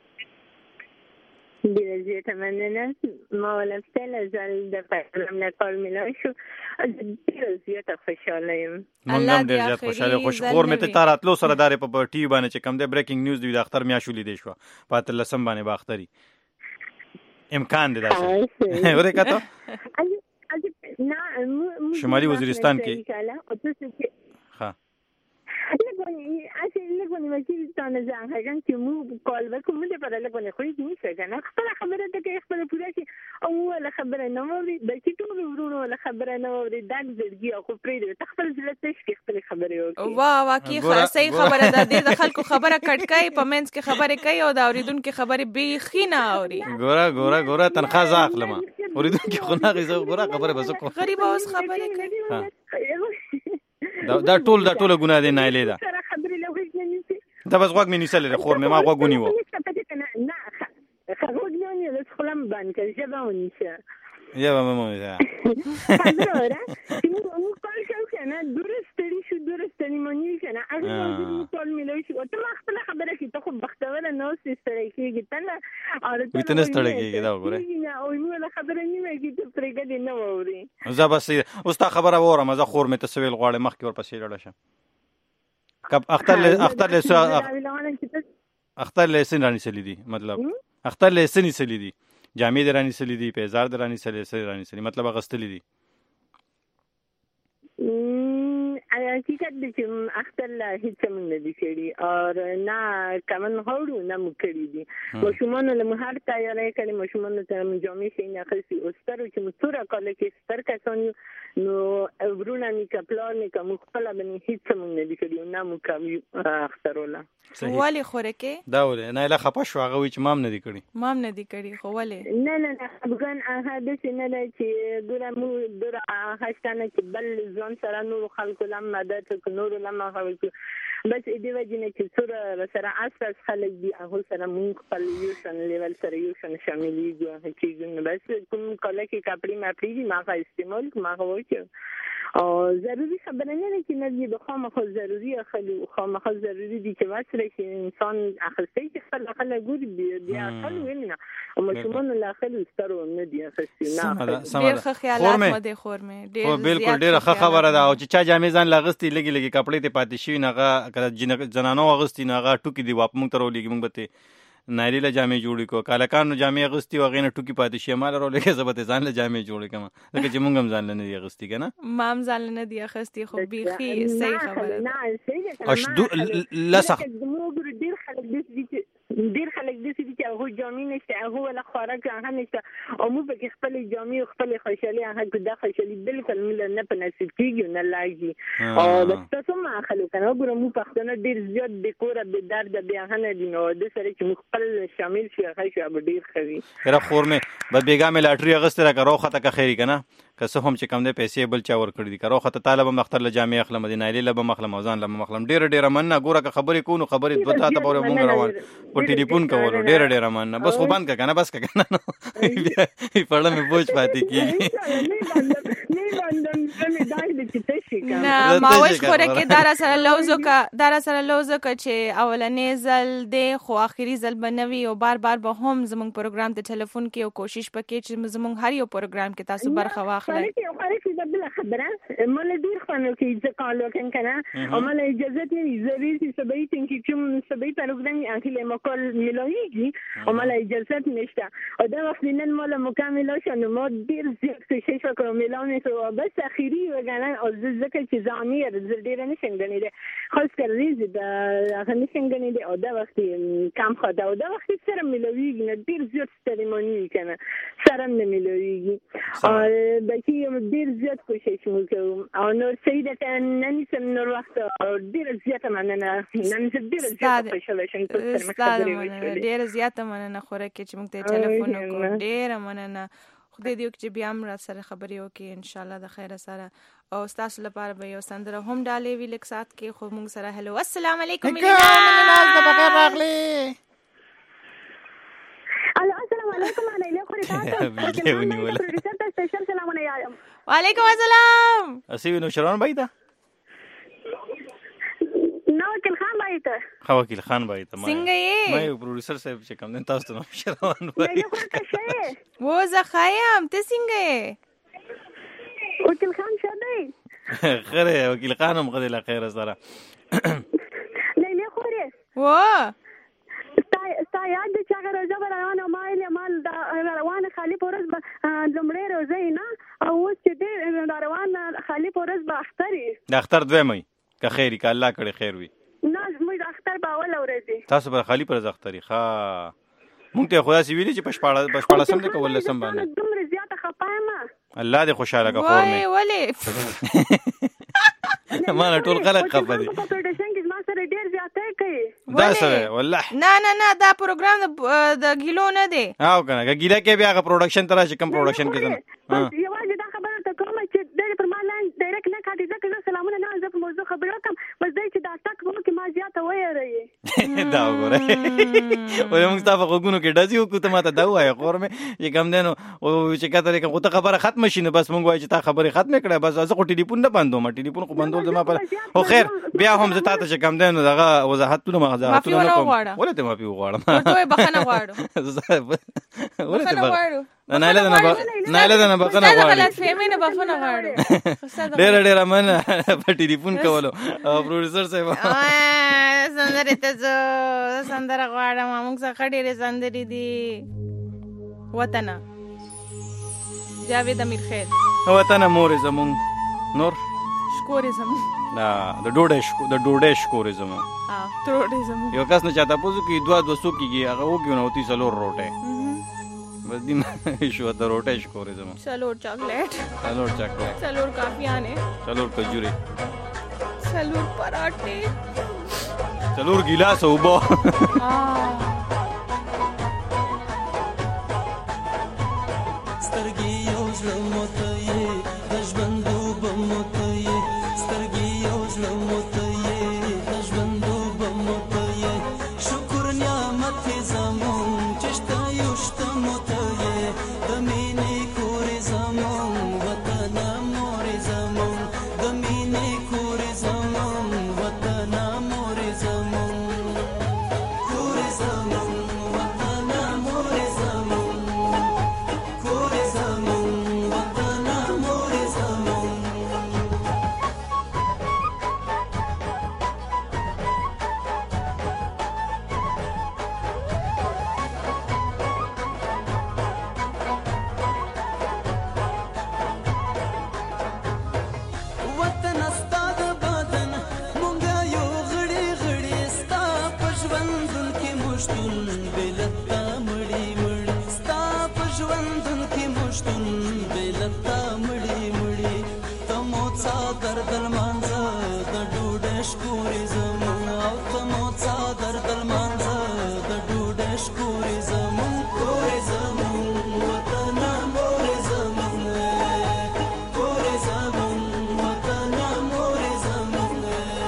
ډېره زیاته مننه ما ولفتل ځل د پیغام نه کال میلاو شو ډېره زیاته خوشحاله یم
موږ هم ډېر زیات خوشحاله خوش خور مې ته تا راتلو سره دارې په ټي وي باندې چې کوم دی بریکینګ نیوز دی د اختر میاشت ولیدې شوه په اتلسم باندې به اختري امکان دی داسې ورې کته شمالي وزیرستان کې ښه
لګونی اسی لګونی مچې ستانه ځان هغه چې مو کال وکړو موږ په لګونی خو یې نشي کنه خپل خبره ته کې خپل پوره شي او ولا خبره نه موري د چې ټول ورونو ولا خبره نه موري دغه درګي او پرې د خپل ځل تش کې خپل خبره وکړي
واه واقعي صحیح خبره ده د خلکو خبره کټکای په منځ کې خبره کوي او د اوریدونکو خبره بیخي نه اوري
ګوره ګوره ګوره تنخواه زه اخلم اوریدونکو خو نه غوښه ګوره خبره بس کو
غریب اوس خبره کوي
دا دا ټول دا ټول ګناه دي نه لیدا دا بس غوږ مې نیسل لري خور مې ما غوږ ونیو
نه غوږ نه نیول خپلم باندې ژبه ونیسه
یا به مې مونږه
حاضر مو کال شو کنه درستري شو درستنی مونږ کنه هغه موږ ټول ملوي شو ته ما خپل خبره کې ته خو بختوره نو ستړی کېږي ته نه
وي ته نه ستړی کېږي دا وګوره
او موږ خبره نیمه کې ته پرېګه دې نه ووري
زه بس اوس تا خبره وره مزه خور مې ته سویل غواړې مخکې ورپسې لاړه شه کب اختر له اختر له اختر له سن رانی سلی دي مطلب اختر له سن سلی دي جامې درانی سلی دي پیزار درانی سلی سلی رانی سلی مطلب غستلی دي
م حقیقت دی چې اختر لا هیڅ موږ نه دي کړي او نه کمن هوړو نه موږ کړي دي ماشومان له مهار تیاری کړي ماشومان ته جامې شي نه خسي او ستر چې متوره کاله کې ستر کسان نو ورونه می کپلار می کوم خپل باندې هیڅ موږ نه دي کړي نه موږ کوم اختر ولا
والی خورکه
دا ولې نه لا خپه شو هغه چې مام نه دي کړي
مام نه دي کړي خو ولې
نه نه نه افغان هغه د سینه چې ګوره مو دره هاشتانه چې بل ځان سره نور خلکو لم مدد کو نور لم خلکو بس دې وجنه چې سره سره اساس خلک دي هغه سره مونږ خپل یو شان لیول سره یو شان شاملېږو چې بس کوم کله کې کپړې ماپړې ما کا استعمال ما کوو او ضروري خبره نه ده چې نه دي د خامخا ضروري اخلي خامخا ضروري دي چې واسره چې انسان اخلي چې خپل خلک ګوري بیا اخلي وینه او مشمون لا اخلي سترو نه دي اخلي نه
ډېر ښه خیالات مو دي خورمه ډېر
بالکل ډېر ښه خبره ده او چې چا جامې ځان لغستي لګي لګي کپړې ته پاتې شي نغه کله جنانو غستي نغه ټوکی دی واپ مونږ تر ولېږي مونږ به نایلی له جامې جوړې کو کالکانو جامې اغوستي او هغې نه ټوکي پاتې شي مال راولېږې زه به ته ځان له جامې جوړې کړم ځکه چې مونږ هم ځان له نه دي اغوستي که نه
ما هم ځان له نه دي اخیستي خو بیخي صحیح خبره
ده
لسه
ډېر خلک داسې دي چې هغوی جامې نشته هغوی ولا خوراک هغه نشته او موږ پکې خپلې جامې او خپلې خوشحالي هغه کو دا خوشحالي بالکل موږ نه په نصیب کېږي نه لاږي او بس تاسو هم اخلو که نه وګوره موږ پښتانه ډېر زیات بې کوره بې درده بې هغه نه دي نو د سره چې موږ خپل شامل شي هغه شي به ډېر ښه وي
یاره خور مې بس بېګا مې لاټري اخیستې راکړه راوخته که خیر یې که نه که څه هم چې کم دی پیسې بل چا ورکړي دي که راوخته تا له به م اختر له جامې اخلم د نایلې له به م اخلم او ځان له به م اخلم ډېره ډېره مننه ګوره که خبرې کوو نو خبرې دوه ساعته پورې مونږ روان په ټلیفون کولو ډېره ډېره مننه بس خو بند که که نه بس که که نه نو پړه مې بوج پاتې کېږي
نه ماوش خورکې دا را سره لوز وکړه دا را سره لوز وکړه چې اولنی ځل دی خو آخري ځل به نه وي او بار بار به هم زموږ پروګرام ته ټلیفون کې او کوشش پکې چې زموږ هر یو پروګرام کې تاسو برخه واخلئ
بله خبره مالا ډېر خوند وکړي زه کال وکړم که نه او مالا اجازت نه وي ضروري چې سبایي ټیم کې کوم سبایي پروګرام یې هغې ما کال میلاویږي او مالا اجازت نشته او دا وخت نن مالا مکمله شو نو ما ډېر زیات کوشش وکړم میلاو مې شو بس اخري وګڼه او زه ځکه چې زه امیر زه ډېره نشم ګڼېدی خاص کر ریزې د هغه نشم ګڼېدی او دا وخت کم خواده او دا وخت سره میلاویږي نه ډېر زیات ستړیماني وي که نه سره هم نه میلاویږي او بلکې ډېر زیات کوشش مو کوم او نور صحیح ده نن سم نور وخت ډېره زیاته مننه نن زه ډېره زیاته خوشحاله شم
ستا د مننه ډېره زیاته مننه خورکې چې موږ ته ټلیفون وکړو ډېره مننه خدای دې وکړي چې بیا هم را سره خبرې وکړي انشاءالله د خیره سره او ستاسو لپاره به یو سندره هم ډالې وي لږ ساعت کې خو موږ سره هلو السلام علیکم
ناز د بخیر راغلی
السلام علیکم علیکم
وعلیکم السلام
اسیوی نوشران بایی ده
نو وکیل خان بایی ته
ها وکیل خان بایی ته
څنګه یې
ما یو پروډوسر صاحب چې کوم دین تاسو ته نوشران بایی
و زه خایم ته څنګه یې
وکیل خان شه دی
خیره وکیل خان هم خدای له خیره سره
لیلی خورې
و
ستا یاد دی چې هغه روژه به روانه ما ویلې مال دا روانه خالي په ورځ به لومړۍ روژه یې نه او اوس چې دی دا روانه خالي په ورځ به اختر یې
د اختر دویمه وي که خیر وي که الله کړی خیر وي
نه زموږ د اختر به اوله ورځ دی
تاسو به خالي پر ورځ اختر یې ښه مونږ ته یې خو داسې ویلي چې په شپاړسم دی که اوولسم باندې
دومره زیاته خفه یم
الله دې خوشحاله که خور مې
ولې
ما نه ټول خلک خفه دي
په پروډکشن کې زما سره ډېر زیاتی کوي
دا سره والله
نه نه نه دا پروګرام د ګیلو نه دی
او که نه که ګیله کې بیا هغه پروډکشن ته راشي کوم پروډکشن کې
زه یوازې دا خبره ته کوم چې ډېر پر ما لاندې ډایرکټ نه کاټي ځکه زه سلامونه نه زه په موضوع خبرې وکړم بس دی چې دا ټک وکړو کې ما زیاته ویروي
دا وګوره وایي موږ ستا په غوږونو کې ډزې وکړو ته ما ته دا ووایه خور مې چې کوم دی نو چې کته دی که خو ته خبره ختمه شي نو بس موږ وایو چې تا خبرې ختمې کړه بس زه خو ټلیفون نه بندوم ټلیفون خو بندول زما پر خو خیر بیا هم زه تا ته چې کوم دی نو دغه وضاحتونه ما وضاحتونه نه کوم ولې ته معافي وغواړم
ورته بخښنه غواړو
ولې ته غواړو نه نه نه نه نه بخښنه غواړو
غلط فهمي نه بخښنه غواړو
ډېره ډېره مننه په ټلیفون کولو او پروډوسر صاحب
سندرې ته زه سندره غواړم موږ څخه ډېرې سندرې دي وطنه جاوید امیر خیل
وطنه مورې زمونږ نور
شکورې زمو
د ډوډۍ شکو د ډوډۍ شکورې زمو
ها ډوډۍ زمو
یو کس نه چاته پوزو کې دوه دوه سو کېږي هغه وګیو نو تی څلور روټۍ بس دین شو د روټۍ شکورې زمو
څلور چاکلیټ
څلور چاکلیټ
څلور کافیانې
څلور کجوري
څلور پراټې
څلور ګیلاس اوبه
سترګې یو زړه موته یې د ژوند اوبه موته یې سترګې یو زړه موته یې د ژوند اوبه موته یې شکر نعمت یې زمون چې شته یو شته موته یې د مینې کور یې زمون وطن مور یې زمون د مینې کور یې زمون وطن مور یې زمون کور یې زمون وطن مور یې زمون کور یې زمون وطن مور یې زمون وطن ستا د بدن مونږه یو غړي غړي ستا په ژوندون کې مشتون بېلتا مړي مړي ستا په ژوندون کې مشتون بېلتا مړي مړي ته مو څادر د لمانځه د ډوډۍ شکورې زمون او ته مو څادر د لمانځه د ډوډۍ شکورې زمون کورې زمون وطن مورې زمون کورې زمون وطن مورې زمون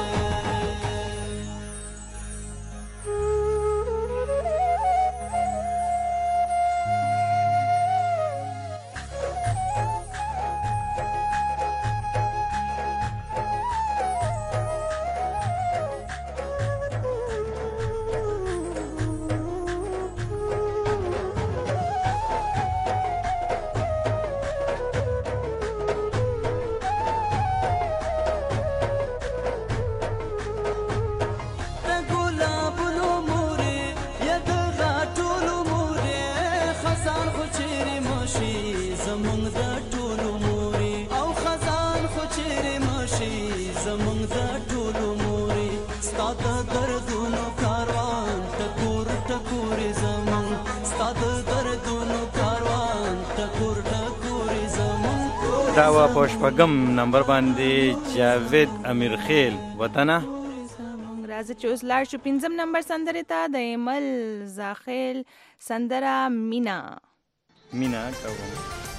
د ګلابونو مورې یا د غاټولو مورې خزان خو چیرې مشي زمونږ د ټولو مورې او خزان خو چیرې مشي زمونږ د ټولو مورې ستا د دردونو کاروان ټکور ټکورې زمونږ ستا د دردونو کاروان ټکور ټکورې زمونږ
دا وا په شپږم نمبر باندې جاوید امیرخیل وطنه
راځه چې اوس لاړ شو پنځم نمبر سندرې ته د ایمل زاخیل سندره مینا
مینا کوم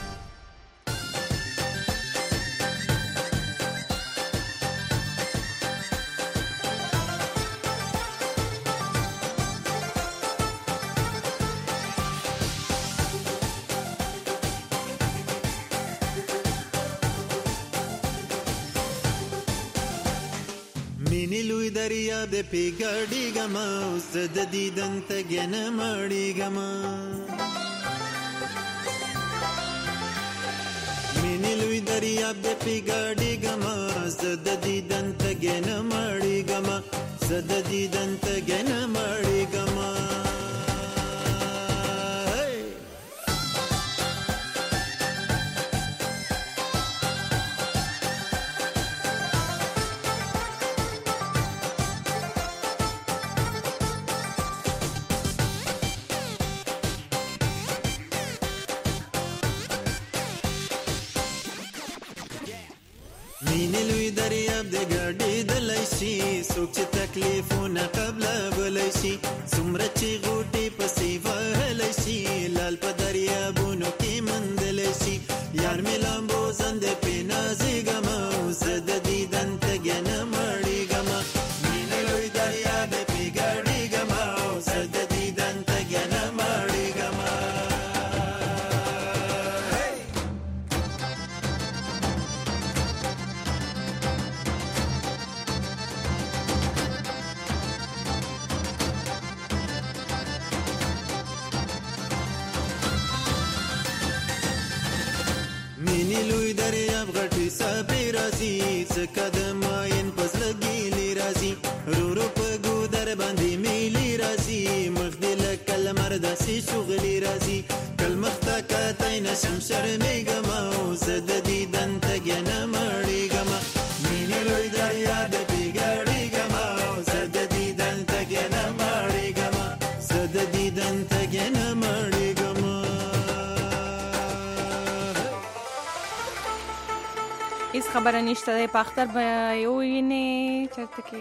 مینې لوی دریاب د پیګاډیږم اوس زه د دیدن تږی نه مړیږم مینې لوی دریاب د پیګاډیږم زه د دیدن تږی نه مړیږم زه د دیدن تږی نه مړیږم مینې لوی دریاب د ګډېدلی شي څوک چې تکلیفونه قبله بلی شي څومره چې غوټې پسې وهلی شي لال په دریابونو کې مندلی شي یار مې لامبو زنده پې نازېږم او زه د دیدن تږی نه مړېږم مینې لوی دریاب پې ګډېږم او زه د دیدن تږی نه مړېږم مینې لوی دریاب غټې څپې راځي ځکه د ماین په زړه ګیلې راځي رو رو په ګودر باندې میلې راځي مخ دې لکه لمر داسې شغلې راځي کل مخ ته کتی نشم شرمېږم او زه د دیدن تږی نه مړېږم مینې
اس خبره نشته دی په اختر به یو وینې چېرته کې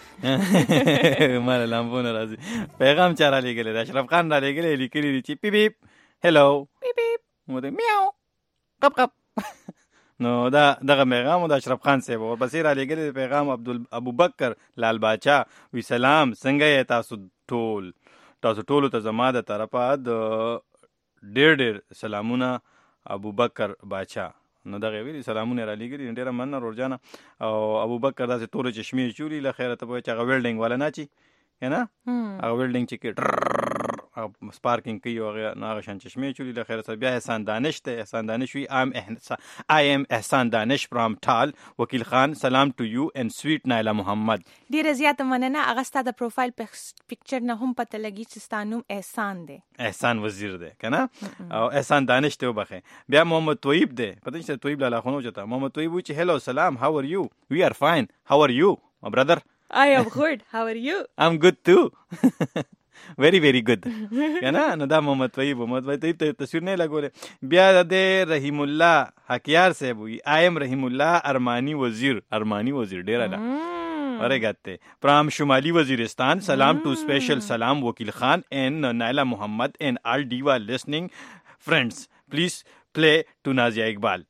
ماله لامبونه راځي. پیغام چا رالیږلی دی؟ اشرف خان رالیږلی لیکلي دي چې پی پیپ هلو پی پیپ مو دی میاو قب قب نو دا دغه پیغام د اشرف خان صاحب ورپسې رالیږلی دی پیغام عبد ابوبکر لال باچا وی سلام څنګه یې تاسو ټول تاسو ټولو ته زما د طرفه د ډېر ډېر سلامونه ابوبکر باچا. نو دغه ویلي سلامونه رالیږلي ډېره مننه رورجانه. او ابوبکر داسې تورې چشمې چولي له خیره ته به چې هغه ویلډینګ والا نه چي که نه هغه ویلډینګ چې کې سپارکینګ کوي او هغه شان چشمې چولي له خیره سره. بیا احسان دانش ته احسان دانش وي آی ایم احسان دانش فرام ټال وکیل خان سلام ټو یو اینڈ سویټ نایلا محمد.
ډېره زیاته مننه. هغه ستا د پروفایل پکچر نه هم پته لګي چې ستا نوم احسان دی.
احسان وزیر دی که نه او احسان دانش ته وبخې. بیا محمد طیب دی پته نشته طیب لالا خونو چته محمد طیب وایي چې هلو سلام هاو ار یو وی آر فاین هاو ار یو my brother
I am good how are you
I'm good too very very good کنه. نو دا محمد طیب محمد طیب ته تصویر نه لګولې. بیا د رحیم الله حکیار صاحب وی I am رحیم الله ارمانی وزیر ارمانی وزیر ډیر اله اره گاتے پرام شمالی وزیرستان سلام ٹو اسپیشل سلام وکیل خان اینڈ نائلہ محمد اینڈ آل ڈیوا لسننگ فرینڈس پلیز پلے ٹو نازیہ اقبال.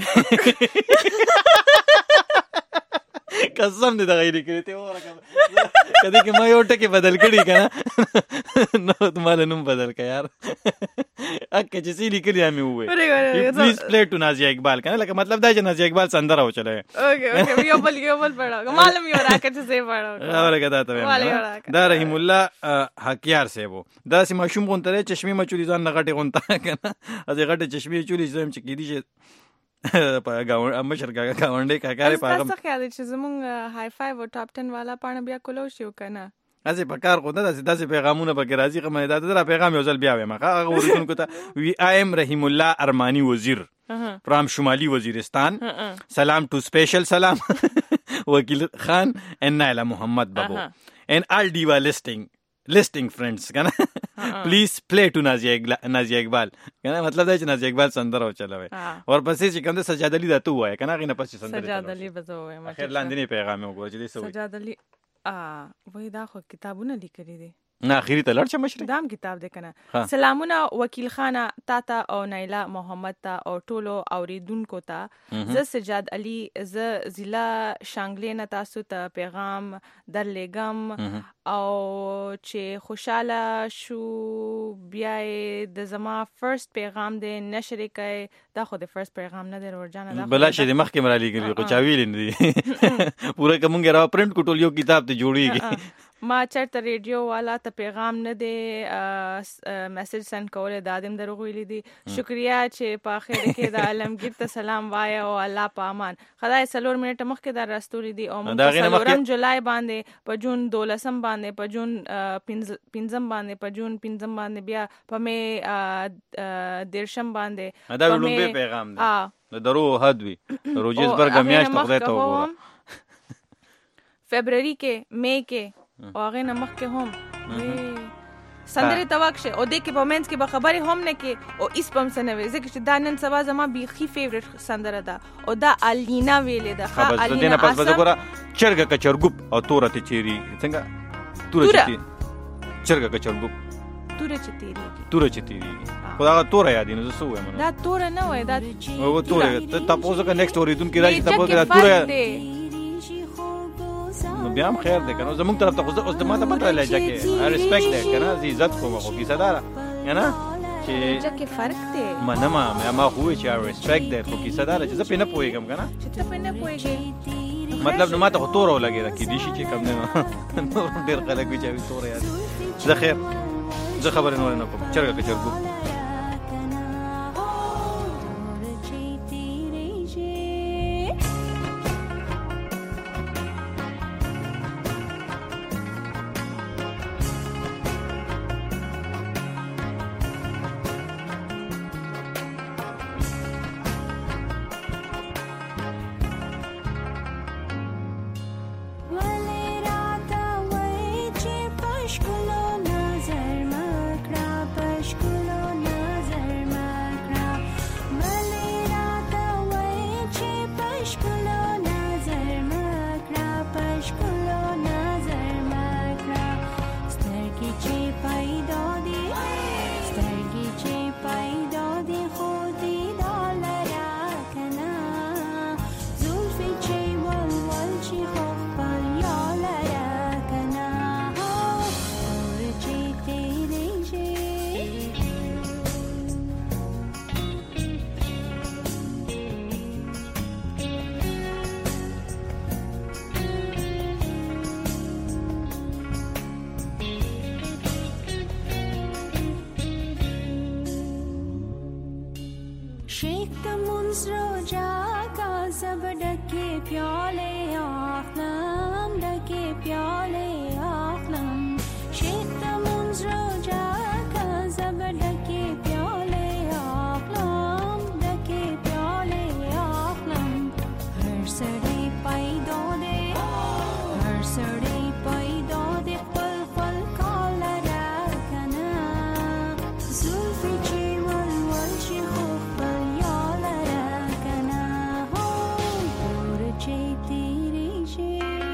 قسم دې دغه لیکلي ته ورکه کدی کې ما یو ټکی بدل کړی کنه نو تمہارا نوم بدل کا یار اکه چې سی لیکلي امي وې پلیز پلے ټو نازیہ اقبال کنه لکه مطلب دا چې نازیہ اقبال سندره و چلے
اوکے اوکے یو بل یو بل پڑھو معلوم یو راکه چې سی پڑھو
اورګه دا ته دا رحیم الله حکیار صاحب دا سي مشوم غونتره چشمه مچولي ځان نغټي غونتا کنه از غټه چشمه چولي زم چې کیدی چې په گاون مشر کا گاونډي کا کاري پاغم
تاسو خیال چې زمونږ های فایو او ټاپ ټن والا پانه بیا کولو شو کنه
ازي په کار خو داسې داسې پیغامونه پکې راځي کومه دا درا پیغام یو ځل بیا وایم هغه ورونکو ته وی ایم رحیم الله ارمانی وزیر فرام شمالی وزیرستان سلام ټو اسپیشل سلام وکیل خان ان نایلا محمد بابو ان آل ڈیوا لسٹنگ لسٹنگ فرینڈس کنه پلیز پلے ټو نازیہ نازیہ اقبال کنه مطلب دا چې نازیہ اقبال سندره و چلوي اور پسې چې کوم د سجاد علی دا تو وای کنه غینه پسې سندره
سجاد علی بزو وای
اخر لاندې پیغام وګورئ چې دې سوي
سجاد علی ا وای دا خو کتابونه لیکلي دي
نه اخیری ته لړ مشر
دام کتاب دی کنه. سلامونه وکیل خانه تاته او نایلا محمد ته او ټولو اوریدونکو ته ز سجاد علی ز ضلع شانګلې نه تاسو ته پیغام درلېګم او چې خوشاله شو بیا د زما فرست پیغام دی نشر کړي. دا خو د فرست پیغام نه دی ورجانه دا
بلا شه د مخکې مرالي کړي خو چا ویل نه دي پوره کومګه را پرنٹ کوټول یو کتاب ته جوړیږي.
ما چرته ریډیو والا ته پیغام نه دی میسج سند کوله دادم دروغ ویلی دي. شکریا چې په اخر کې د عالمگیر ته سلام وای او الله په امان. خدای سلور منټه مخکې در راستوري دي او موږ سلورم جولای باندې په جون دولسم باندې په جون پنځم باندې په جون پنځم باندې بیا په می دیرشم باندې
دا لومبه پیغام دی درو حدوی روجزبرګ میاشت خدای ته وګوره
فبرवरी کې مې کې او هغه نمخ کې هم سندره تواکشه او د کې په منځ کې به خبرې هم نه کې او اس پم سنوي ځکه چې دا نن سبا زما بیخي فیورټ سندره ده او دا الینا ویلې ده ها الینا
پس به وګوره چرګه کچرګوب او تورته چيري څنګه تورته چرګه کچرګوب
تورته چيري
تورته چيري خدا تور یاد نه زسو وایم
دا تور نه وای دا
او تور ته تاسو کا نیکسټ اوریدون کې راځي تاسو دا تور نو بیا هم خیر دی کنه زموږ طرف ته خو اوس د ماته پته لږه کې ریسپیکټ دی کنه عزت کوم خو کیسه دار کنه چې
چې فرق دی
منه ما ما خو چې ریسپیکټ دی خو کیسه دار چې زه په نه پوهیږم کنه
چې ته په نه پوهیږې
مطلب نو ماته خو تور ولګی دا کې دي شي چې کم نه نو ډیر خلک وی چې تور یاد زه خیر زه خبر نه ورنه کوم چرګه کې چرګو
Pashkulo nazar makra pashkulo منظر جاگا زب ڈکے پیالے آخلم ڈکے پیالے آخلم شیخ منظر جاگا زب ڈکے پیالے آخلم ڈکے پیالے آخلم ہر سڑے پیدا دے ہر سڑے پیدا دے پل پل کالا راکنا زلفی چی ول ول چی خوب پل یالا راکنا ہو دور چی تیری چی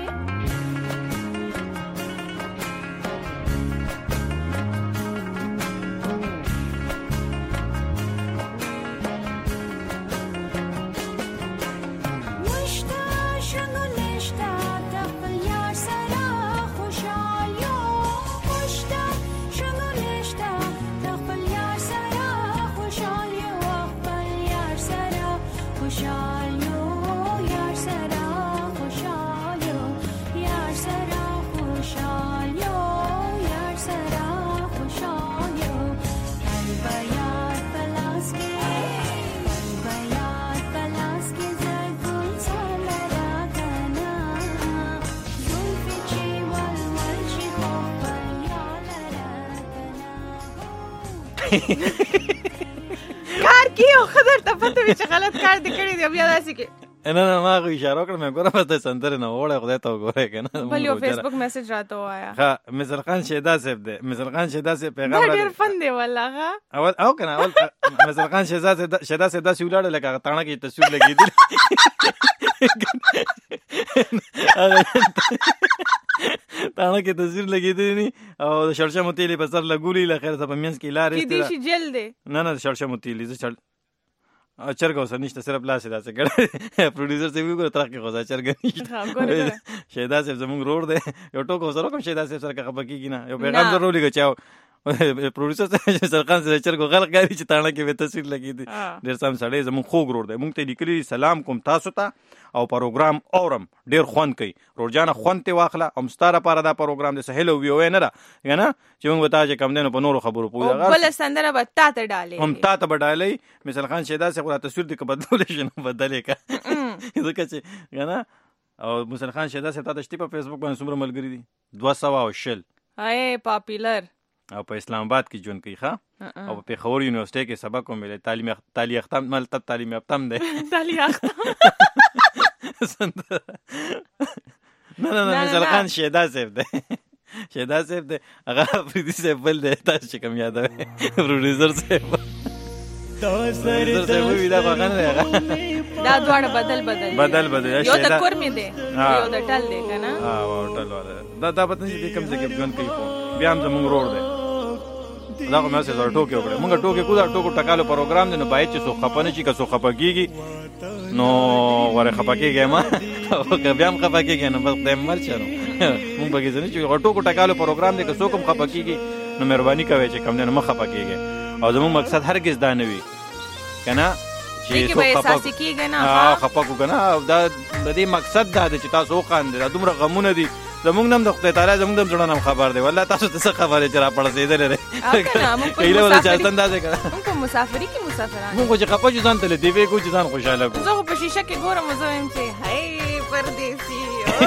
کار کیو خدر ته پته وی چې غلط کار دې کړی دی بیا داسې کې
نه نه ما خو اشاره وکړه مې ګوره بس د سندرې نه وړه خدای ته وګورئ که نه
بل یو فیسبوک میسج راته ووایه
ښه مثل خان شیدا صاحب دی مثل خان شیدا صاحب پیغام
دا ډېر فن دی والله ښه
اول او که نه اول مثل خان شیدا صاحب شیدا صاحب داسې ولاړه لکه هغه تاڼه کې تصویر لګېدلی تاڼه کې تصویر لګېدلی ني او د شړشمو تیل یې په سر لګولي له خیر څه په منځ کې لارې
کیدای شي جل دی
نه نه د شړشمو تیل زه چړ چرګ اوسه نشته صرف لاس یې داسې کړی پروډیوسر صاحب وګوره ترخ کې خو چرګ نشته شهدا صاحب زموږ روډ دی یو ټوک سره کوم شهدا صاحب سره که خفه کېږي نه یو پیغام ضرور ولیکه چې پروډیوسر صاحب سرخان سره چرګو غلط ښکاري چې تاڼه کې به تصویر لګېدي ډېر سم سړی زموږ خوږ روډ دی مونږ ته یې لیکلي سلام کوم تاسو ته او پروګرام اورم ډېر خوند کوي روډ جانه خوند ترې واخله هم ستا لپاره دا پروګرام دی سهیل او ویو نه ده که نه چې مونږ به تا چې کم دی نو په نورو خبرو پوهېږو
بله سندره به تا ته ډالې
هم تا ته به ډالۍ مثال خان شیدا صاحب را تصویر دې که بدلولی شي نو بدل یې که ځکه چې که نه او مثال خان شیدا صاحب تا ته شتي په فیسبوک باندې څومره ملګري دي دوه سوه او شل
ای پاپولر
او په اسلام آباد کې ژوند کوي ښه او په پېښور یونیورسټۍ کې سبق هم ویلی تعلیم تعلیم یافتم ملتب تعلیم یافتم دی
تعلیم یافتم
نه نه نه مثال خان شیدا صاحب دی شیدا صاحب دی هغه افریدي صاحب بل دی تاسو چې کوم یادوئ پروډیوسر صاحب پروډیوسر صاحب ووي دا خو هغه نه دی هغه
دا دواړه بدل بدل
بدل بدل
یو د کورمې دی یو د ټل دی که نه
ټل والا دا دا پته نشي دی کوم ځای کې ژوند کوي خو بیا هم زموږ روډ دی دا خو مې هسې سره ټوکې وکړې مونږ ټوکې کو دا ټوکو ټکالو پروګرام دی نو باید چې څوک خفه نه شي که څوک خفه کېږي نو ورې خفه کېږی ما که بیا هم خفه کېږی نو بس خدای مل شه نو مونږ پکې څه نه چې ټوکو ټکالو پروګرام دی که څوک هم خفه کېږي نو مهرباني کوئ چې کم دی نو مه خفه کېږئ او زموږ مقصد هرګز دا نه وي که نه چې څوک خفه کړو که نه دا د دې مقصد دا دی چې تاسو وخاندئ دا دومره غمونه دي زمونږ نم د خدای تعالی زمونږ نم زړه نم خبر دی والله تاسو ته څه خبر دی چې را پړسېدلی دی کیله به د چاستن داسې کړه
مونږ په مسافري کې مسافران
مونږ خو چې خفه شو ځان ته له دیوې کوو چې ځان خوشحاله کړو
زه خو په شیشه کې ګورم زه وایم چې هی پردیسي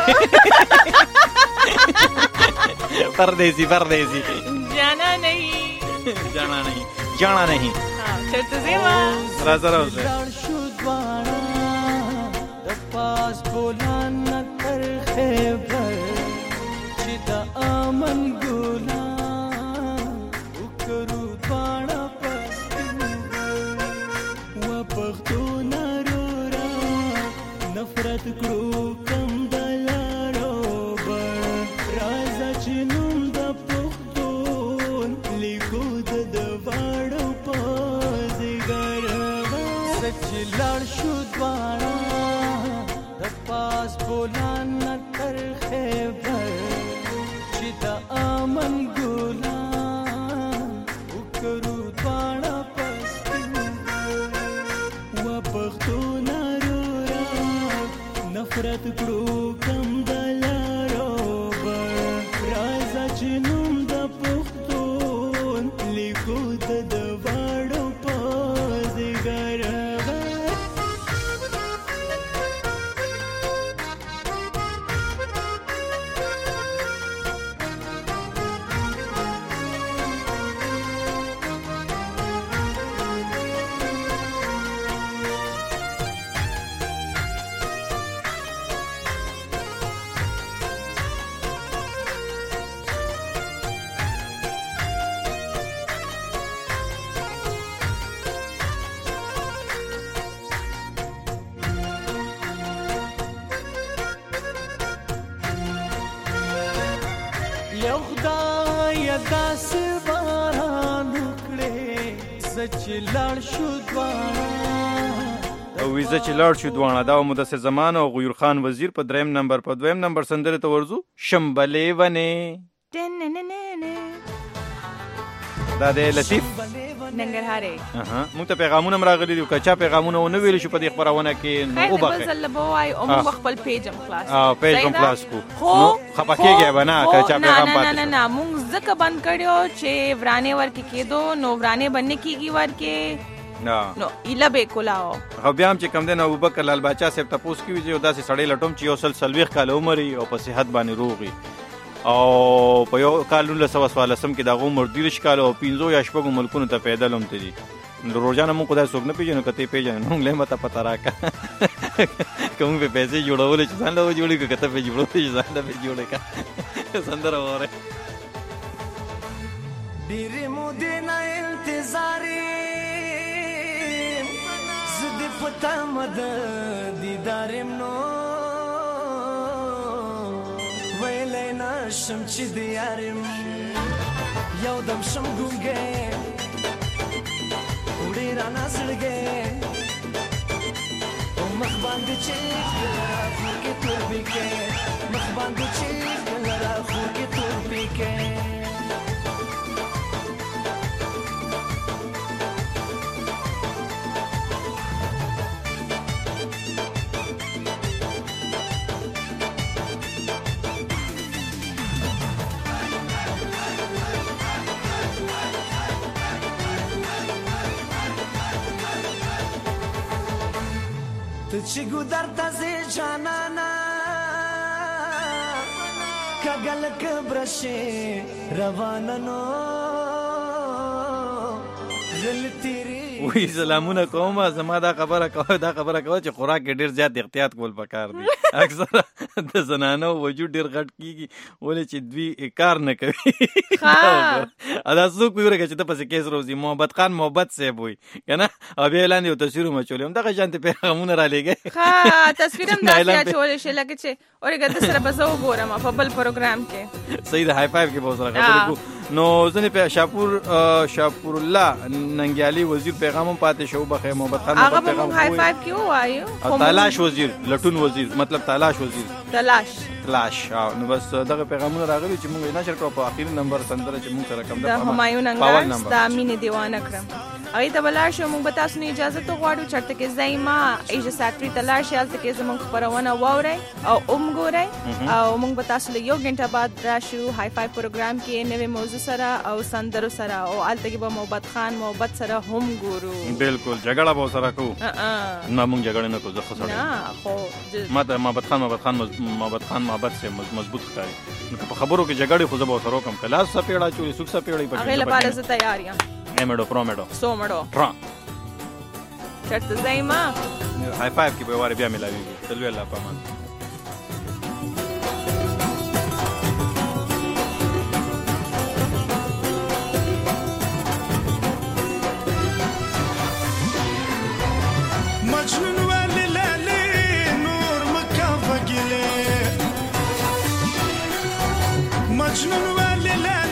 پردیسي پردیسي
جانا نہیں
جانا نہیں جانا نہیں
چرته ځې ما
را سره اوسئ
پاس بولان نکر خیبر چی دا آمن گولا اکرو دوارا پسکن و پختو نارورا نفرت کرو کم دلارو بر رازا چنم دا پختون لیکو دا دوارا پازگر سچ لار شو دوارا پاس بولان نکر خیبر چی دا آمن گولا اکرو دوارا پسکن و پختو نارورا نفرت کرو کم دلارو بر رازا چنم دا پختون لیکو دا دوارو پازگر یو خدای داسې باران وکړې زه چې لاړ شو دواړه
او ویزه چې لاړ شو دواړه دا مدثر زمان او غیور خان وزیر په دریم نمبر په دویم نمبر سندره ته ورځو شمبلې ونې دا د لطیف
ننګرهارې
اها موږ ته پیغامونه راغلي دي که چا پیغامونه ونه ویل شو په دې خبرونه کې نو وبخښه
خیر به وای او موږ خپل پیج هم خلاص
اه پیج هم خلاص کو نو خپکیږي بنا که چا پیغام پاتې
نه نه نه موږ ځکه بند کړیو چې ورانه ورکې کېدو نو ورانه باندې کیږي ورکې
نه
نو ایله به کولاو
خو بیا هم چې کم دین ابوبکر لال باچا صاحب تاسو کې ویځو داسې سړی لټوم چې یو سل سلويخ کال عمر او په صحت باندې روغي او په یو کال نولس سوه څوارلسم کې دغه عمر دیرش کال او پنځو یا شپږو ملکونو ته پیدل هم تدي روزانه مونږ خدای څوک نه پیژنو کته پیژنو موږ له مته پتا راکا کوم به پیسې جوړول چې ځان له جوړي کته په جوړول چې ځان له جوړي کا سندره وره
ډېرې مودې نه انتظار زه دې په تمه د دیدار یم نو ویلی نشم چې د یار یم یو دم شم ګونګی وړې رانه زړګی مخ باندې چې راخور کې توربې کې مخ باندې چې راخور کې توربې کې تو چې ګودر ته ځې جانانا کږه لکه برشې روانه نو زل تیری
وی سلامونه کومه زما دا خبره کوه دا خبره کوه چې خوراک کې ډیر زیات احتیاط کول پکار دي اکثر د زنانو وجود ډیر غټ کیږي ولې چې دوی کار نه کوي ادا څوک ویره چې ته پسې کیس روزي محمد خان محبت صاحب وي کنه او بیا اعلان یو تصویر مچولې هم دغه شانت پیغامونه را لګي
ها تصویر هم داسې اچولې شي لکه چې اورګه د سره بزو ګورم په بل پروګرام کې
صحیح د های فایو کې به سره خبرې کو نو ځنې په شاپور شاپور الله ننګیالي وزیر پیغام هم پاتې شو بخیر محمد خان
هغه به های فایو کې وایو
تلاش وزیر لټون وزیر مطلب تلاش وزیر
تلاش
تلاش نو بس دغه پیغامونه راغلي چې موږ نشر کړو په اخیری نمبر سندره چې موږ سره کم
د همایون انګرس د امین دیوانه کړم اې ته بلار شو موږ به تاسو نه اجازه ته غواړو چرته کې زایما ایجه ساتری تلاش یالته کې زموږ خبرونه واوري او اوم ګوري او موږ به تاسو له یو غنټه بعد راشو های فایو پروګرام کې نوې موضوع سره او سندرو سره او الته کې به محمد خان محبت سره هم ګورو
بالکل جګړه به سره کوو نه موږ جګړه نه کوو زه خو سره
نه خو
ما ته محمد خان محمد خان محمد خان محبت سے مضبوط ښکاري نو په خبرو کې جګړه خو زه به سره کوم کلاس سپېړه چولې سوک سپېړې په
هغه لپاره زه تیار یم
ایمډو پرومډو
سومډو
ترا
چرته زایما
های فایو کې به واره بیا ملاويږي تلوي الله پامان
مجنون ولی لالی نور مکافه گله مجنون ولی لالی